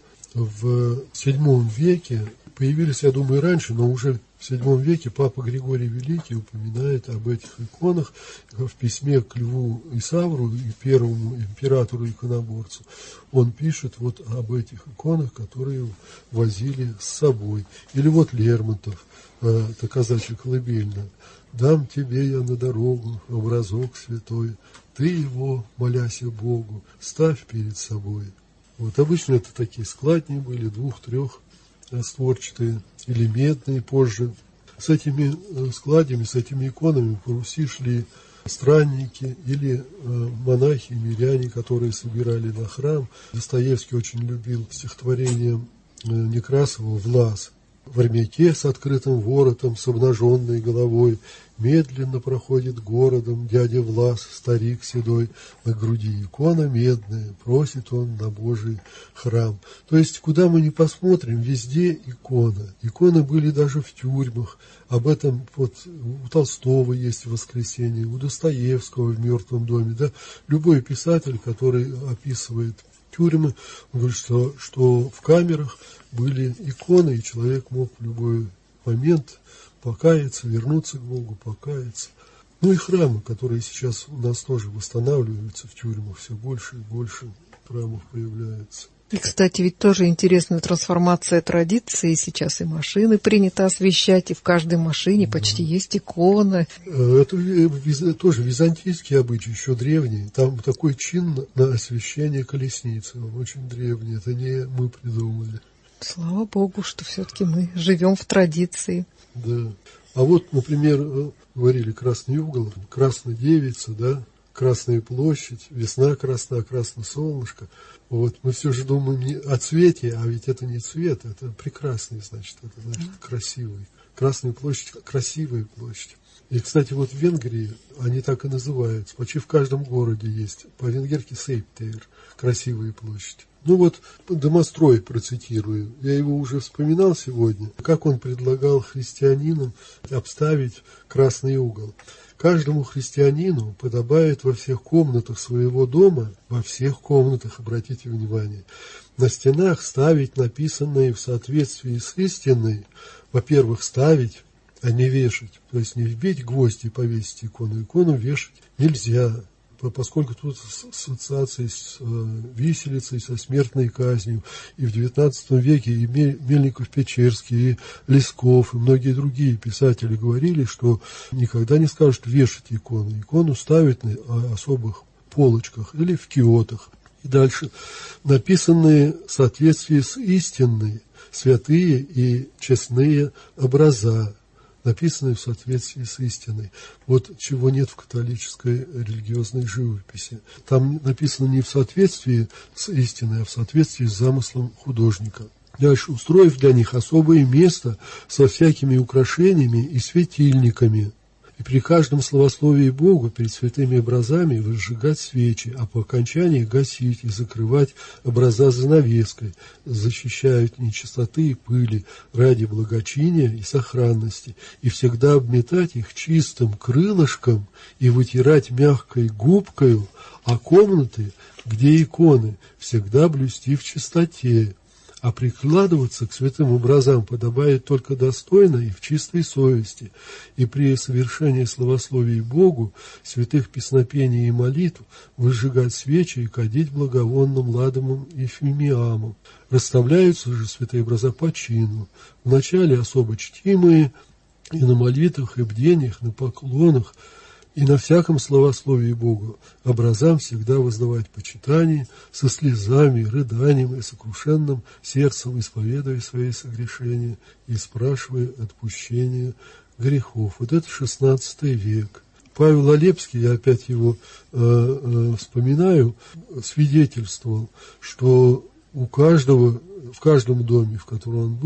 в седьмом веке. Появились, я думаю, раньше, но уже в седьмом веке папа Григорий Великий упоминает об этих иконах в письме к Льву Исавру и первому императору-иконоборцу. Он пишет вот об этих иконах, которые возили с собой. Или вот Лермонтов, это казачья колыбельная. «Дам тебе я на дорогу образок святой, ты его, моляся Богу, ставь перед собой». Вот обычно это такие складни были, двух-трех створчатые или медные позже. С этими складями, с этими иконами по Руси шли странники или монахи, миряне, которые собирали на храм. Достоевский очень любил стихотворение Некрасова «Влас». В армяке с открытым воротом, с обнаженной головой, медленно проходит городом дядя Влас, старик седой, на груди икона медная, просит он на Божий храм. То есть, куда мы ни посмотрим, везде икона. Иконы были даже в тюрьмах. Об этом вот у Толстого есть в «Воскресенье», у Достоевского в «Мертвом доме». Да? Любой писатель, который описывает тюрьмы, он говорит, что, что в камерах были иконы, и человек мог в любой момент покаяться, вернуться к Богу, покаяться. Ну и храмы, которые сейчас у нас тоже восстанавливаются в тюрьмах, все больше и больше храмов появляется. И, кстати, ведь тоже интересная трансформация традиции. Сейчас и машины принято освещать, и в каждой машине да. почти есть икона. Это тоже византийский обычай, еще древний. Там такой чин на освещение колесницы, он очень древний, это не мы придумали. Слава Богу, что все-таки мы живем в традиции. Да. А вот, например, говорили красный угол, красная девица, да, Красная площадь, весна красна, красное солнышко. Вот мы все же думаем не о цвете, а ведь это не цвет, это прекрасный, значит, это значит красивый. Красная площадь, красивая площадь. И, кстати, вот в Венгрии они так и называются. Почти в каждом городе есть по-венгерски Сейптейр, красивая площадь. Ну вот, Домострой процитирую, я его уже вспоминал сегодня, как он предлагал христианинам обставить красный угол. Каждому христианину подобает во всех комнатах своего дома, во всех комнатах, обратите внимание, на стенах ставить написанные в соответствии с истиной, во-первых, ставить, а не вешать, то есть не вбить гвоздь и повесить икону, икону вешать нельзя, поскольку тут ассоциации с виселицей, со смертной казнью. И в девятнадцатом веке и Мельников-Печерский, и Лесков, и многие другие писатели говорили, что никогда не скажут вешать икону. Икону ставят на особых полочках или в киотах. И дальше. Написанные в соответствии с истинной, святые и честные образа, написанные в соответствии с истиной. Вот чего нет в католической религиозной живописи. Там написано не в соответствии с истиной, а в соответствии с замыслом художника. Дальше, устроив для них особое место со всякими украшениями и светильниками. И при каждом славословии Богу перед святыми образами возжигать свечи, а по окончании гасить и закрывать образа занавеской, защищают нечистоты и пыли ради благочиния и сохранности, и всегда обметать их чистым крылышком и вытирать мягкой губкою, а комнаты, где иконы, всегда блюсти в чистоте. А прикладываться к святым образам подобает только достойно и в чистой совести, и при совершении славословий Богу, святых песнопений и молитв выжигать свечи и кадить благовонным ладомом и фимиамом. Расставляются же святые образа по чину, вначале особо чтимые, и на молитвах, и бдениях, на поклонах, и на всяком славословии Богу образам всегда воздавать почитание со слезами, рыданием и сокрушенным сердцем, исповедуя свои согрешения и спрашивая отпущения грехов. Вот это шестнадцатый век. Павел Олепский, я опять его э, э, вспоминаю, свидетельствовал, что у каждого, в каждом доме, в котором он был,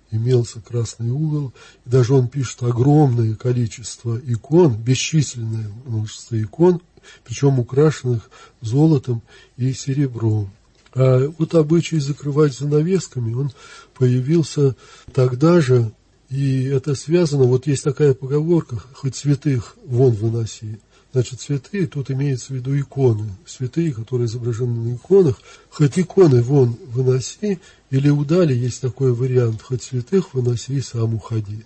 имелся красный угол. И даже он пишет огромное количество икон, бесчисленное множество икон, причем украшенных золотом и серебром. А вот обычай закрывать занавесками, он появился тогда же, и это связано, вот есть такая поговорка: хоть святых вон выноси. Значит, святые, тут имеется в виду иконы, святые, которые изображены на иконах, хоть иконы вон выноси, или удали есть такой вариант: хоть святых выноси и сам уходи.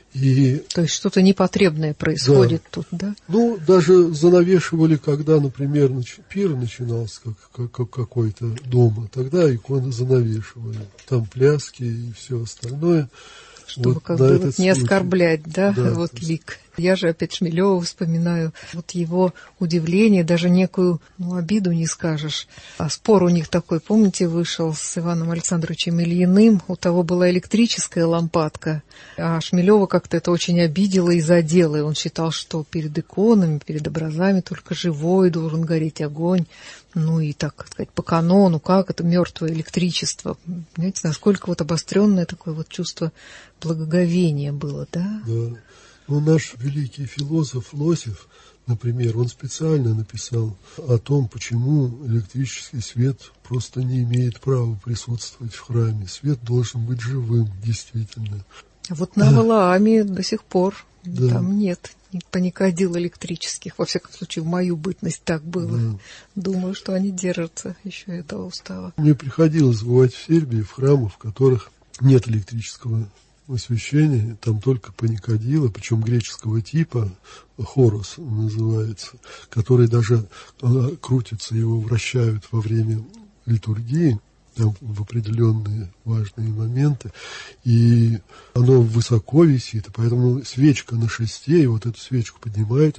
И, то есть что-то непотребное происходит, да, тут, да? Ну, даже занавешивали, когда, например, пир начинался как, как, какой-то дома, тогда иконы занавешивали, там пляски и все остальное. Чтобы вот как бы вот не случай. оскорблять, да, да, вот лик. Я же опять Шмелева вспоминаю, вот его удивление, даже некую, ну, обиду не скажешь. А спор у них такой, помните, вышел с Иваном Александровичем Ильиным, у того была электрическая лампадка, а Шмелева как-то это очень обидело и задело, и он считал, что перед иконами, перед образами только живой должен гореть огонь. Ну и, так сказать, по канону, как это мертвое электричество. Понимаете, насколько вот обостренное такое вот чувство благоговения было, да? Да. Ну, наш великий философ Лосев, например, он специально написал о том, почему электрический свет просто не имеет права присутствовать в храме. Свет должен быть живым, действительно. А вот на Валааме до сих пор да. там нет паникадил электрических. Во всяком случае, в мою бытность так было. Да. Думаю, что они держатся еще этого устава. Мне приходилось бывать в Сербии, в храмах, в которых нет электрического освещения, там только паникадилы, причем греческого типа, хорос называется, который даже крутится, его вращают во время литургии, там в определенные важные моменты, и оно высоко висит, поэтому свечка на шесте, и вот эту свечку поднимают,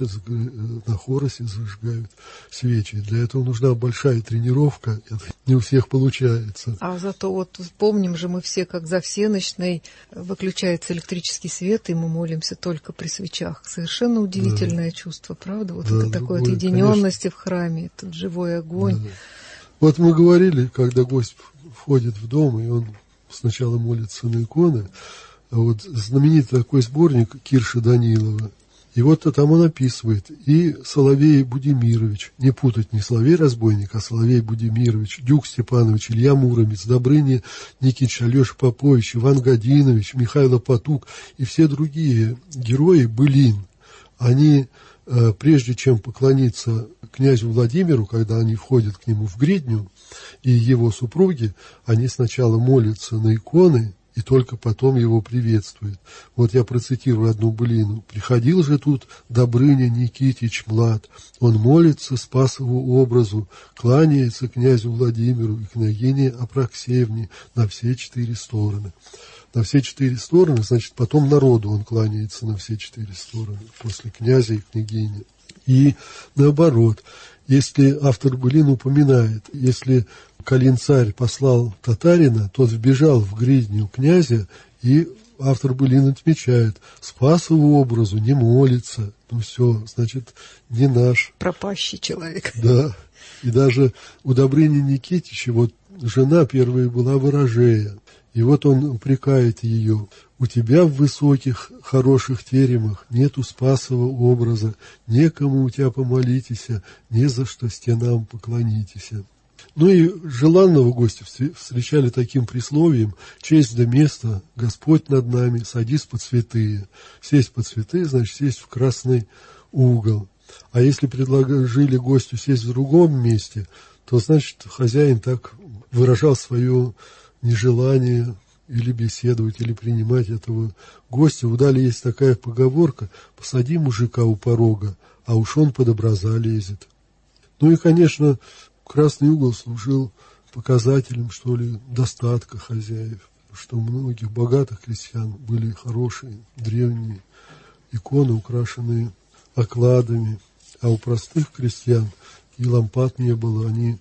на хоросе зажигают свечи. Для этого нужна большая тренировка, это не у всех получается. А зато вот помним же мы все, как за всенощной выключается электрический свет, и мы молимся только при свечах. Совершенно удивительное да. чувство, правда? Вот да, это такое отъединенности в храме, этот живой огонь. Да. Вот мы говорили, когда гость входит в дом, и он сначала молится на иконы, а вот знаменитый такой сборник Кирши Данилова, и вот там он описывает, и Соловей Будимирович, не путать не Соловей-разбойник, а Соловей Будимирович, Дюк Степанович, Илья Муромец, Добрыня Никитич, Алеша Попович, Иван Годинович, Михайло Потук и все другие герои былин, они, прежде чем поклониться князю Владимиру, когда они входят к нему в гридню, и его супруги, они сначала молятся на иконы, и только потом его приветствуют. Вот я процитирую одну былину. «Приходил же тут Добрыня Никитич млад, он молится Спасову образу, кланяется князю Владимиру и княгине Апраксеевне на все четыре стороны». На все четыре стороны, значит, потом народу он кланяется на все четыре стороны, после князя и княгини. И наоборот, если автор былин упоминает, если Калин-царь послал татарина, тот вбежал в гридню князя, и автор былин отмечает, Спасову образу не молится, ну все, значит, не наш. Пропащий человек. Да, и даже у Добрыни Никитича, вот жена первая была ворожея, и вот он упрекает ее, у тебя в высоких, хороших теремах нету Спасова образа, некому у тебя помолитесь, не за что стенам поклонитесь. Ну и желанного гостя встречали таким присловием: честь да место, Господь над нами, садись под святые. Сесть под святые, значит, сесть в красный угол. А если предложили гостю сесть в другом месте, то, значит, хозяин так выражал свое нежелание или беседовать, или принимать этого гостя. В Удале есть такая поговорка: посади мужика у порога, а уж он под образа лезет. Ну и, конечно, красный угол служил показателем, что ли, достатка хозяев, что у многих богатых крестьян были хорошие древние иконы, украшенные окладами, а у простых крестьян и лампад не было, они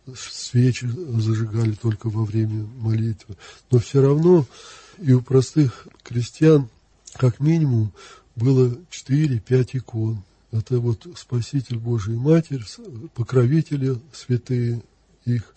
свечи зажигали только во время молитвы. Но все равно и у простых крестьян как минимум было четыре-пять икон. Это вот Спаситель Божий Матерь, покровители святые их,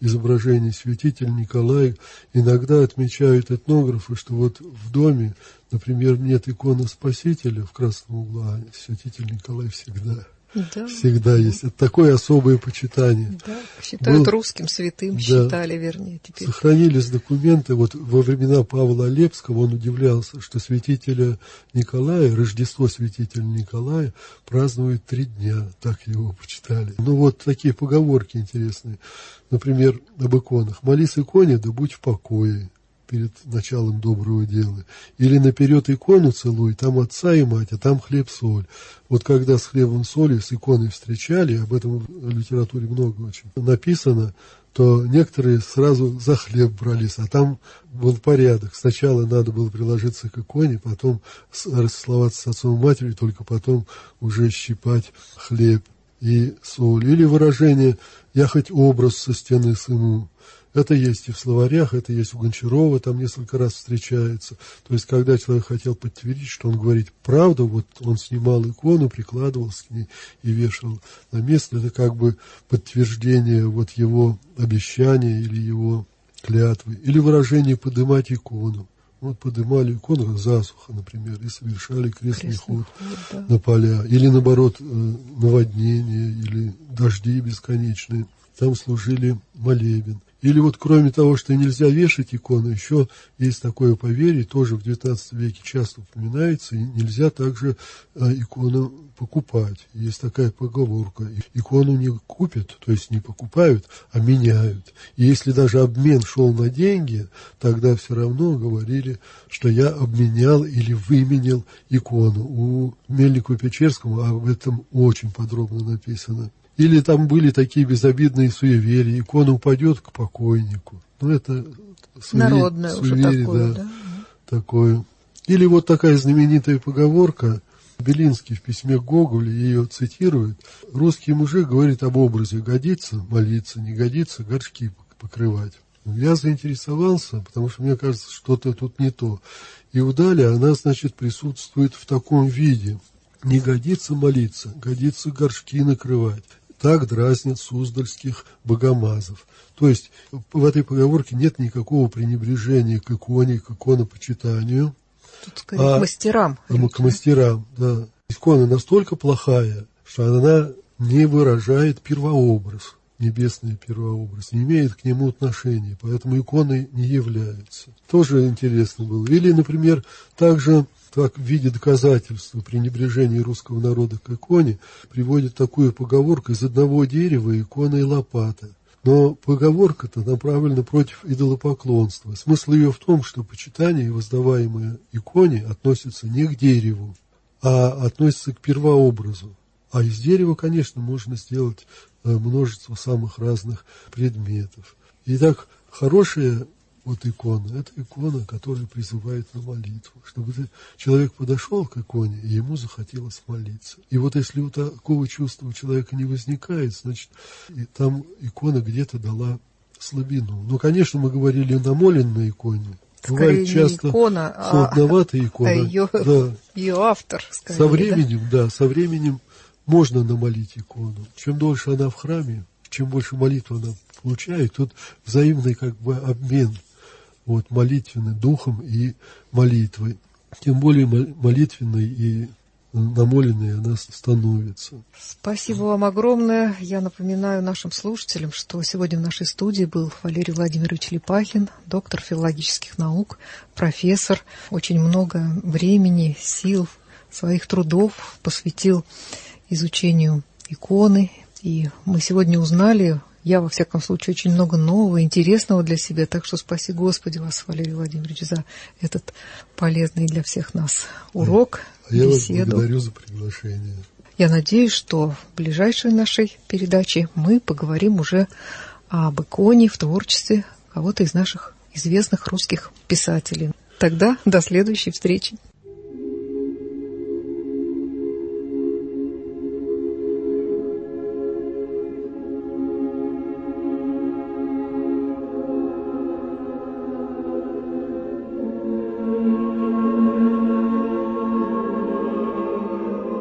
изображение святителя Николая. Иногда отмечают этнографы, что вот в доме, например, нет иконы Спасителя в красном углу, а святитель Николай всегда. Да. Всегда есть. Это такое особое почитание. Да, считают Был... русским святым, да. Считали, вернее, теперь. Сохранились документы. Вот во времена Павла Олепского он удивлялся, что святителя Николая, Рождество святителя Николая празднуют три дня. Так его почитали. Ну вот такие поговорки интересные. Например, об иконах. «Молись иконе, да будь в покое перед началом доброго дела». Или «наперед икону целуй, там отца и мать, а там хлеб-соль». Вот когда с хлебом солью, с иконой встречали, об этом в литературе много очень написано, то некоторые сразу за хлеб брались, а там был порядок. Сначала надо было приложиться к иконе, потом расцеловаться с отцом и матерью, только потом уже щипать хлеб и соль. Или выражение «я хоть образ со стены сыму». Это есть и в словарях, это есть у Гончарова, там несколько раз встречается. То есть, когда человек хотел подтвердить, что он говорит правду, вот он снимал икону, прикладывался к ней и вешал на место, это как бы подтверждение вот его обещания или его клятвы. Или выражение «подымать икону». Вот подымали икону, как засуха, например, и совершали крестный, крестный ход, ход да. на поля. Или, наоборот, наводнение, или дожди бесконечные. Там служили молебен. Или вот кроме того, что нельзя вешать иконы, еще есть такое поверье, тоже в девятнадцатом веке часто упоминается, и нельзя также э, икону покупать. Есть такая поговорка. Икону не купят, то есть не покупают, а меняют. И если даже обмен шел на деньги, тогда все равно говорили, что я обменял или выменял икону. У Мельникова-Печерского об этом очень подробно написано. Или там были такие безобидные суеверия. Икона упадет к покойнику. Ну, это суевер... народное суеверие, уже такое, да, да? такое. Или вот такая знаменитая поговорка. Белинский в письме к Гоголю ее цитирует. Русский мужик говорит об образе. Годится молиться, не годится горшки покрывать. Я заинтересовался, потому что мне кажется, что-то тут не то. И в Дале она, значит, присутствует в таком виде. Не годится молиться, годится горшки накрывать. Так дразнят суздальских богомазов. То есть в этой поговорке нет никакого пренебрежения к иконе, к иконопочитанию. Тут скорее а, к мастерам. К мастерам, да. Икона настолько плохая, что она не выражает первообраз, небесный первообраз, не имеет к нему отношения, поэтому иконой не является. Тоже интересно было. Или, например, также... Так, в виде доказательства пренебрежения русского народа к иконе приводит такую поговорку: из одного дерева икона и лопата. Но поговорка-то направлена против идолопоклонства. Смысл ее в том, что почитание, воздаваемое иконе, относится не к дереву, а относится к первообразу. А из дерева, конечно, можно сделать множество самых разных предметов. Итак, хорошая вот икона, это икона, которая призывает на молитву, чтобы человек подошел к иконе, и ему захотелось молиться. И вот если у такого чувства у человека не возникает, значит, и там икона где-то дала слабину. Но, конечно, мы говорили о намоленной иконе. Скорее бывает часто икона, сложноватая а, икона. А ее, да. ее автор, скорее. Со временем, да? да, со временем можно намолить икону. Чем дольше она в храме, чем больше молитвы она получает, тут взаимный как бы обмен. Вот, молитвенный духом и молитвой. Тем более молитвенной и намоленной она становится. Спасибо вам огромное. Я напоминаю нашим слушателям, что сегодня в нашей студии был Валерий Владимирович Липахин, доктор филологических наук, профессор. Очень много времени, сил, своих трудов посвятил изучению иконы. И мы сегодня узнали... Я, во всяком случае, очень много нового, интересного для себя. Так что спаси Господи вас, Валерий Владимирович, за этот полезный для всех нас урок, а я беседу. вас благодарю за приглашение. Я надеюсь, что в ближайшей нашей передаче мы поговорим уже об иконе в творчестве кого-то из наших известных русских писателей. Тогда до следующей встречи.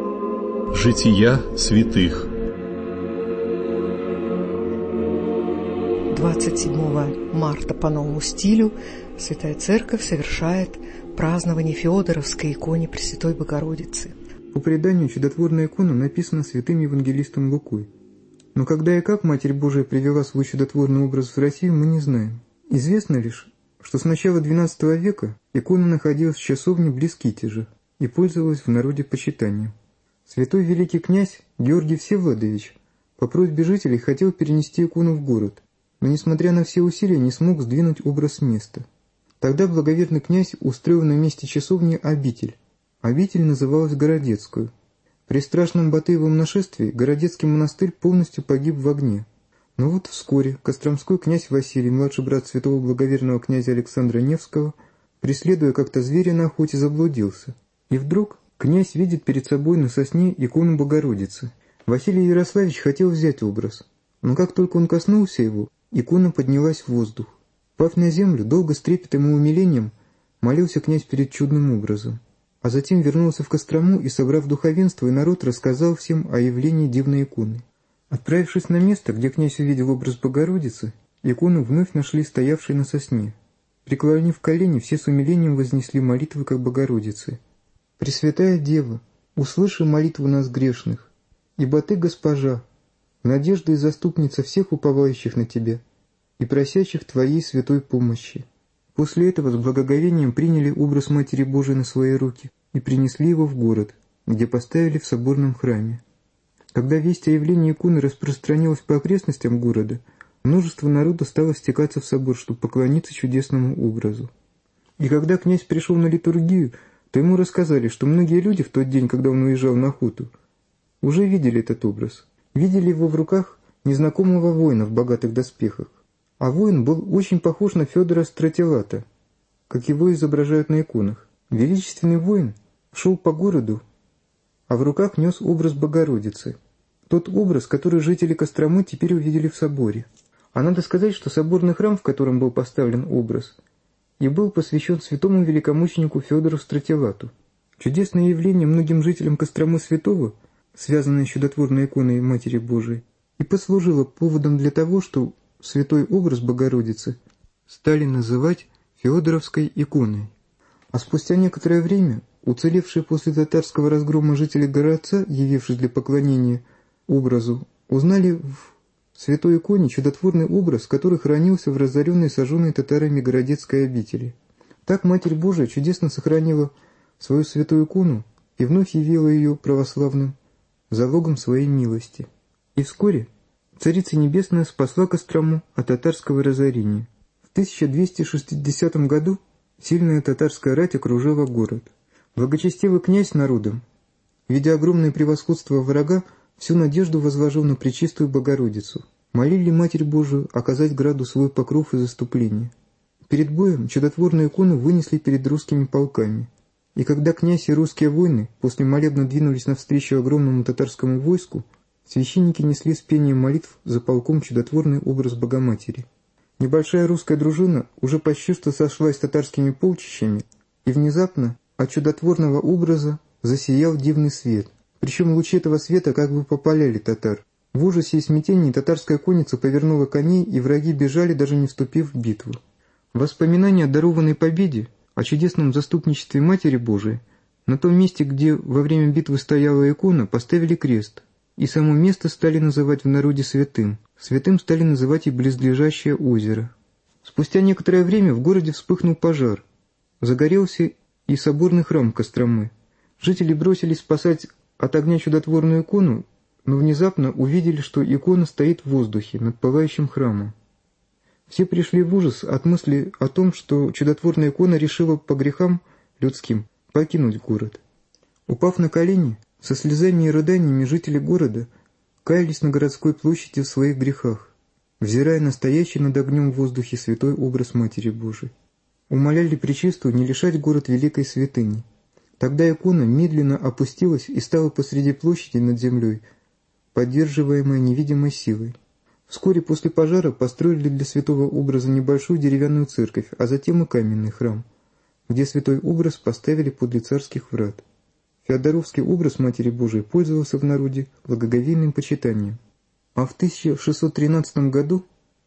Жития святых. двадцать седьмого марта по новому стилю Святая Церковь совершает празднование Феодоровской иконе Пресвятой Богородицы. По преданию, чудотворная икона написана святым евангелистом Лукой. Но когда и как Матерь Божия привела свой чудотворный образ в Россию, мы не знаем. Известно лишь, что с начала двенадцатого века икона находилась в часовне близ Китежа и пользовалась в народе почитанием. Святой великий князь Георгий Всеволодович по просьбе жителей хотел перенести икону в город, но, несмотря на все усилия, не смог сдвинуть образ с места. Тогда благоверный князь устроил на месте часовни обитель. Обитель называлась Городецкую. При страшном Батыевом нашествии Городецкий монастырь полностью погиб в огне. Но вот вскоре костромской князь Василий, младший брат святого благоверного князя Александра Невского, преследуя как-то зверя на охоте, заблудился. И вдруг князь видит перед собой на сосне икону Богородицы. Василий Ярославич хотел взять образ, но как только он коснулся его, икона поднялась в воздух. Пав на землю, долго с трепетом и умилением молился князь перед чудным образом, а затем вернулся в Кострому и, собрав духовенство и народ, рассказал всем о явлении дивной иконы. Отправившись на место, где князь увидел образ Богородицы, икону вновь нашли стоявшей на сосне. Преклонив колени, все с умилением вознесли молитвы как Богородицы. «Пресвятая Дева, услыши молитву нас грешных, ибо Ты, Госпожа, надежда и заступница всех уповающих на Тебя и просящих Твоей святой помощи». После этого с благоговением приняли образ Матери Божией на свои руки и принесли его в город, где поставили в соборном храме. Когда весть о явлении иконы распространилась по окрестностям города, множество народа стало стекаться в собор, чтобы поклониться чудесному образу. И когда князь пришел на литургию, то ему рассказали, что многие люди в тот день, когда он уезжал на охоту, уже видели этот образ, видели его в руках незнакомого воина в богатых доспехах. А воин был очень похож на Федора Стратилата, как его изображают на иконах. Величественный воин шел по городу, а в руках нес образ Богородицы. Тот образ, который жители Костромы теперь увидели в соборе. А надо сказать, что соборный храм, в котором был поставлен образ, и был посвящен святому великомученику Федору Стратилату. Чудесное явление многим жителям Костромы Святого, связанное с чудотворной иконой Матери Божией, и послужило поводом для того, что святой образ Богородицы стали называть Феодоровской иконой. А спустя некоторое время уцелевшие после татарского разгрома жители городца, явившись для поклонения образу, узнали в святой иконе чудотворный образ, который хранился в разоренной и сожженной татарами Городецкой обители. Так Матерь Божия чудесно сохранила свою святую икону и вновь явила ее православным залогом своей милости. И вскоре Царица Небесная спасла Кострому от татарского разорения. В тысяча двести шестидесятом году сильная татарская рать окружила город. Благочестивый князь народом, видя огромное превосходство врага, всю надежду возложил на Пречистую Богородицу. Молили Матерь Божию оказать граду свой покров и заступление. Перед боем чудотворную икону вынесли перед русскими полками. И когда князь и русские воины после молебна двинулись навстречу огромному татарскому войску, священники несли с пением молитв за полком чудотворный образ Богоматери. Небольшая русская дружина уже почти что сошлась с татарскими полчищами, и внезапно от чудотворного образа засиял дивный свет. Причем лучи этого света как бы попаляли татар. В ужасе и смятении татарская конница повернула коней, и враги бежали, даже не вступив в битву. Воспоминания о дарованной победе, о чудесном заступничестве Матери Божией, на том месте, где во время битвы стояла икона, поставили крест, и само место стали называть в народе святым. Святым стали называть и близлежащее озеро. Спустя некоторое время в городе вспыхнул пожар. Загорелся и соборный храм Костромы. Жители бросились спасать от огня чудотворную икону, но внезапно увидели, что икона стоит в воздухе над пылающим храмом. Все пришли в ужас от мысли о том, что чудотворная икона решила по грехам людским покинуть город. Упав на колени, со слезами и рыданиями жители города каялись на городской площади в своих грехах, взирая на стоящий над огнем в воздухе святой образ Матери Божией. Умоляли Пречистую не лишать город великой святыни. Тогда икона медленно опустилась и стала посреди площади над землей, поддерживаемая невидимой силой. Вскоре после пожара построили для святого образа небольшую деревянную церковь, а затем и каменный храм, где святой образ поставили подле царских врат. Феодоровский образ Матери Божией пользовался в народе благоговейным почитанием. А в тысяча шестьсот тринадцатом году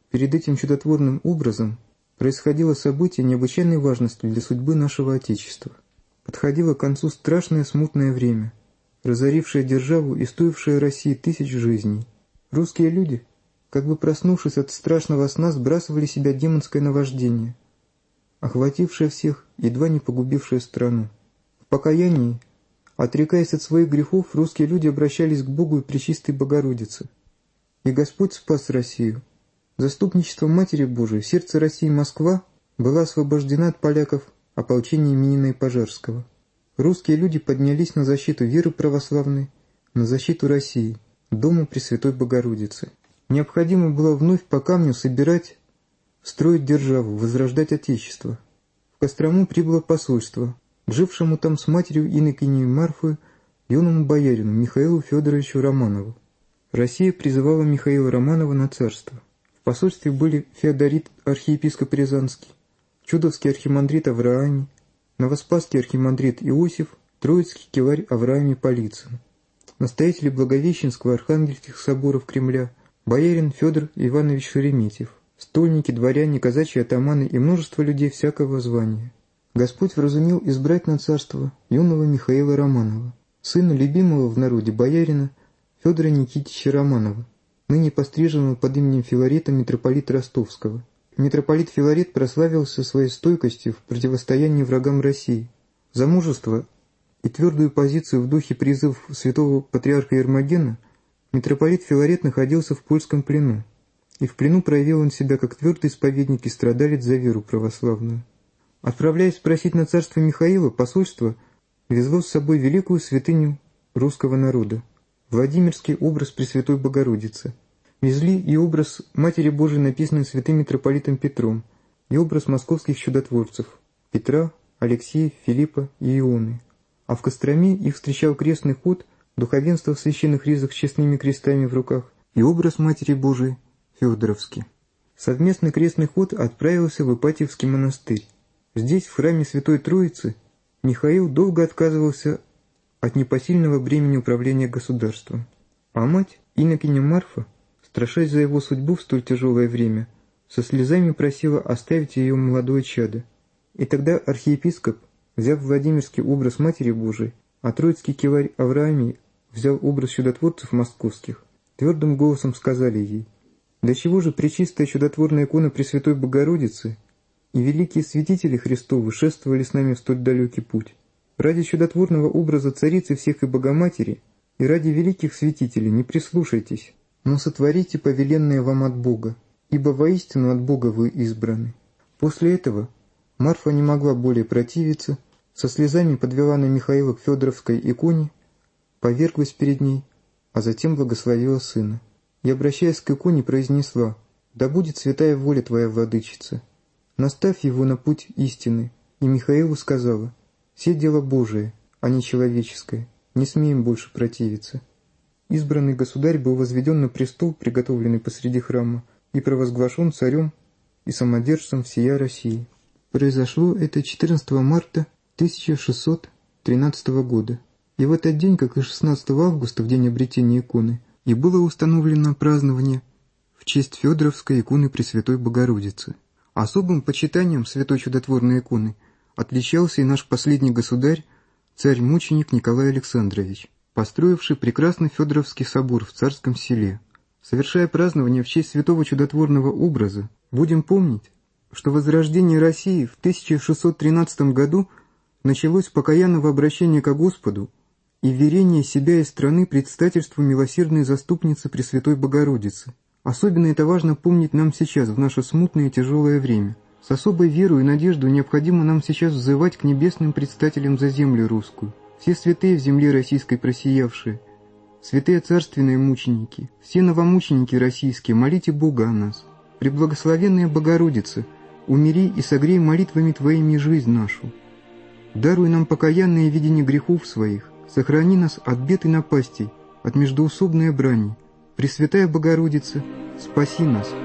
Перед этим чудотворным образом происходило событие необычайной важности для судьбы нашего Отечества. Подходило к концу страшное смутное время, разорившее державу и стоившее России тысяч жизней. Русские люди, как бы проснувшись от страшного сна, сбрасывали с себя демонское наваждение, охватившее всех, едва не погубившее страну. В покаянии, отрекаясь от своих грехов, русские люди обращались к Богу и Пречистой Богородице. И Господь спас Россию. Заступничеством Матери Божией сердце России Москва была освобождена от поляков ополчением Минина и Пожарского. Русские люди поднялись на защиту веры православной, на защиту России, Дома Пресвятой Богородицы. Необходимо было вновь по камню собирать, строить державу, возрождать Отечество. В Кострому прибыло посольство, к жившему там с матерью инокиней Марфы юному боярину Михаилу Федоровичу Романову. Россия призывала Михаила Романова на царство. В посольстве были Феодорит, архиепископ Рязанский, Чудовский архимандрит Авраамий, Новоспасский архимандрит Иосиф, Троицкий киварь Авраамий Полицын, настоятели Благовещенского архангельских соборов Кремля, боярин Федор Иванович Шереметьев, стольники, дворяне, казачьи атаманы и множество людей всякого звания. Господь вразумил избрать на царство юного Михаила Романова, сына любимого в народе боярина Федора Никитича Романова, ныне постриженного под именем Филарета митрополита Ростовского. Митрополит Филарет прославился своей стойкостью в противостоянии врагам России. За мужество и твердую позицию в духе призывов святого патриарха Ермогена митрополит Филарет находился в польском плену, и в плену проявил он себя как твердый исповедник и страдалец за веру православную. Отправляясь просить на царство Михаила, посольство везло с собой великую святыню русского народа – Владимирский образ Пресвятой Богородицы. Везли и образ Матери Божией, написанный святым митрополитом Петром, и образ московских чудотворцев – Петра, Алексея, Филиппа и Ионы. А в Костроме их встречал крестный ход, духовенство в священных ризах с честными крестами в руках и образ Матери Божией Феодоровский. Совместный крестный ход отправился в Ипатьевский монастырь. Здесь, в храме Святой Троицы, Михаил долго отказывался от непосильного бремени управления государством, а мать, инокиня Марфа, страшась за его судьбу в столь тяжелое время, со слезами просила оставить ее молодое чадо. И тогда архиепископ, взяв Владимирский образ Матери Божией, а троицкий киварь Авраамий взял образ чудотворцев московских, твердым голосом сказали ей: «Для чего же пречистая чудотворная икона Пресвятой Богородицы и великие святители Христовы шествовали с нами в столь далекий путь? Ради чудотворного образа Царицы всех и Богоматери и ради великих святителей не прислушайтесь, но сотворите повеленное вам от Бога, ибо воистину от Бога вы избраны». После этого Марфа не могла более противиться, со слезами подвела на Михаила к Федоровской иконе, поверглась перед ней, а затем благословила сына. И, обращаясь к иконе, произнесла: «Да будет святая воля твоя, владычица, наставь его на путь истины». И Михаилу сказала: «Все дело Божие, а не человеческое, не смеем больше противиться». Избранный государь был возведен на престол, приготовленный посреди храма, и провозглашен царем и самодержцем всея России. Произошло это четырнадцатого марта тысяча шестьсот тринадцатого года. И в этот день, как и шестнадцатого августа, в день обретения иконы, и было установлено празднование в честь Федоровской иконы Пресвятой Богородицы. Особым почитанием святой чудотворной иконы отличался и наш последний государь, царь-мученик Николай Александрович, построивший прекрасный Федоровский собор в Царском Селе. Совершая празднование в честь святого чудотворного образа, будем помнить, что возрождение России в тысяча шестьсот тринадцатом году началось с покаянного обращения ко Господу и вверения себя и страны предстательству милосердной заступницы Пресвятой Богородицы. Особенно это важно помнить нам сейчас, в наше смутное и тяжелое время. С особой верой и надеждой необходимо нам сейчас взывать к небесным предстателям за землю русскую. Все святые в земле российской просиявшие, святые царственные мученики, все новомученики российские, молите Бога о нас. Преблагословенная Богородица, умири и согрей молитвами Твоими жизнь нашу. Даруй нам покаянное видение грехов своих, сохрани нас от бед и напастей, от междоусобной брани. Пресвятая Богородица, спаси нас.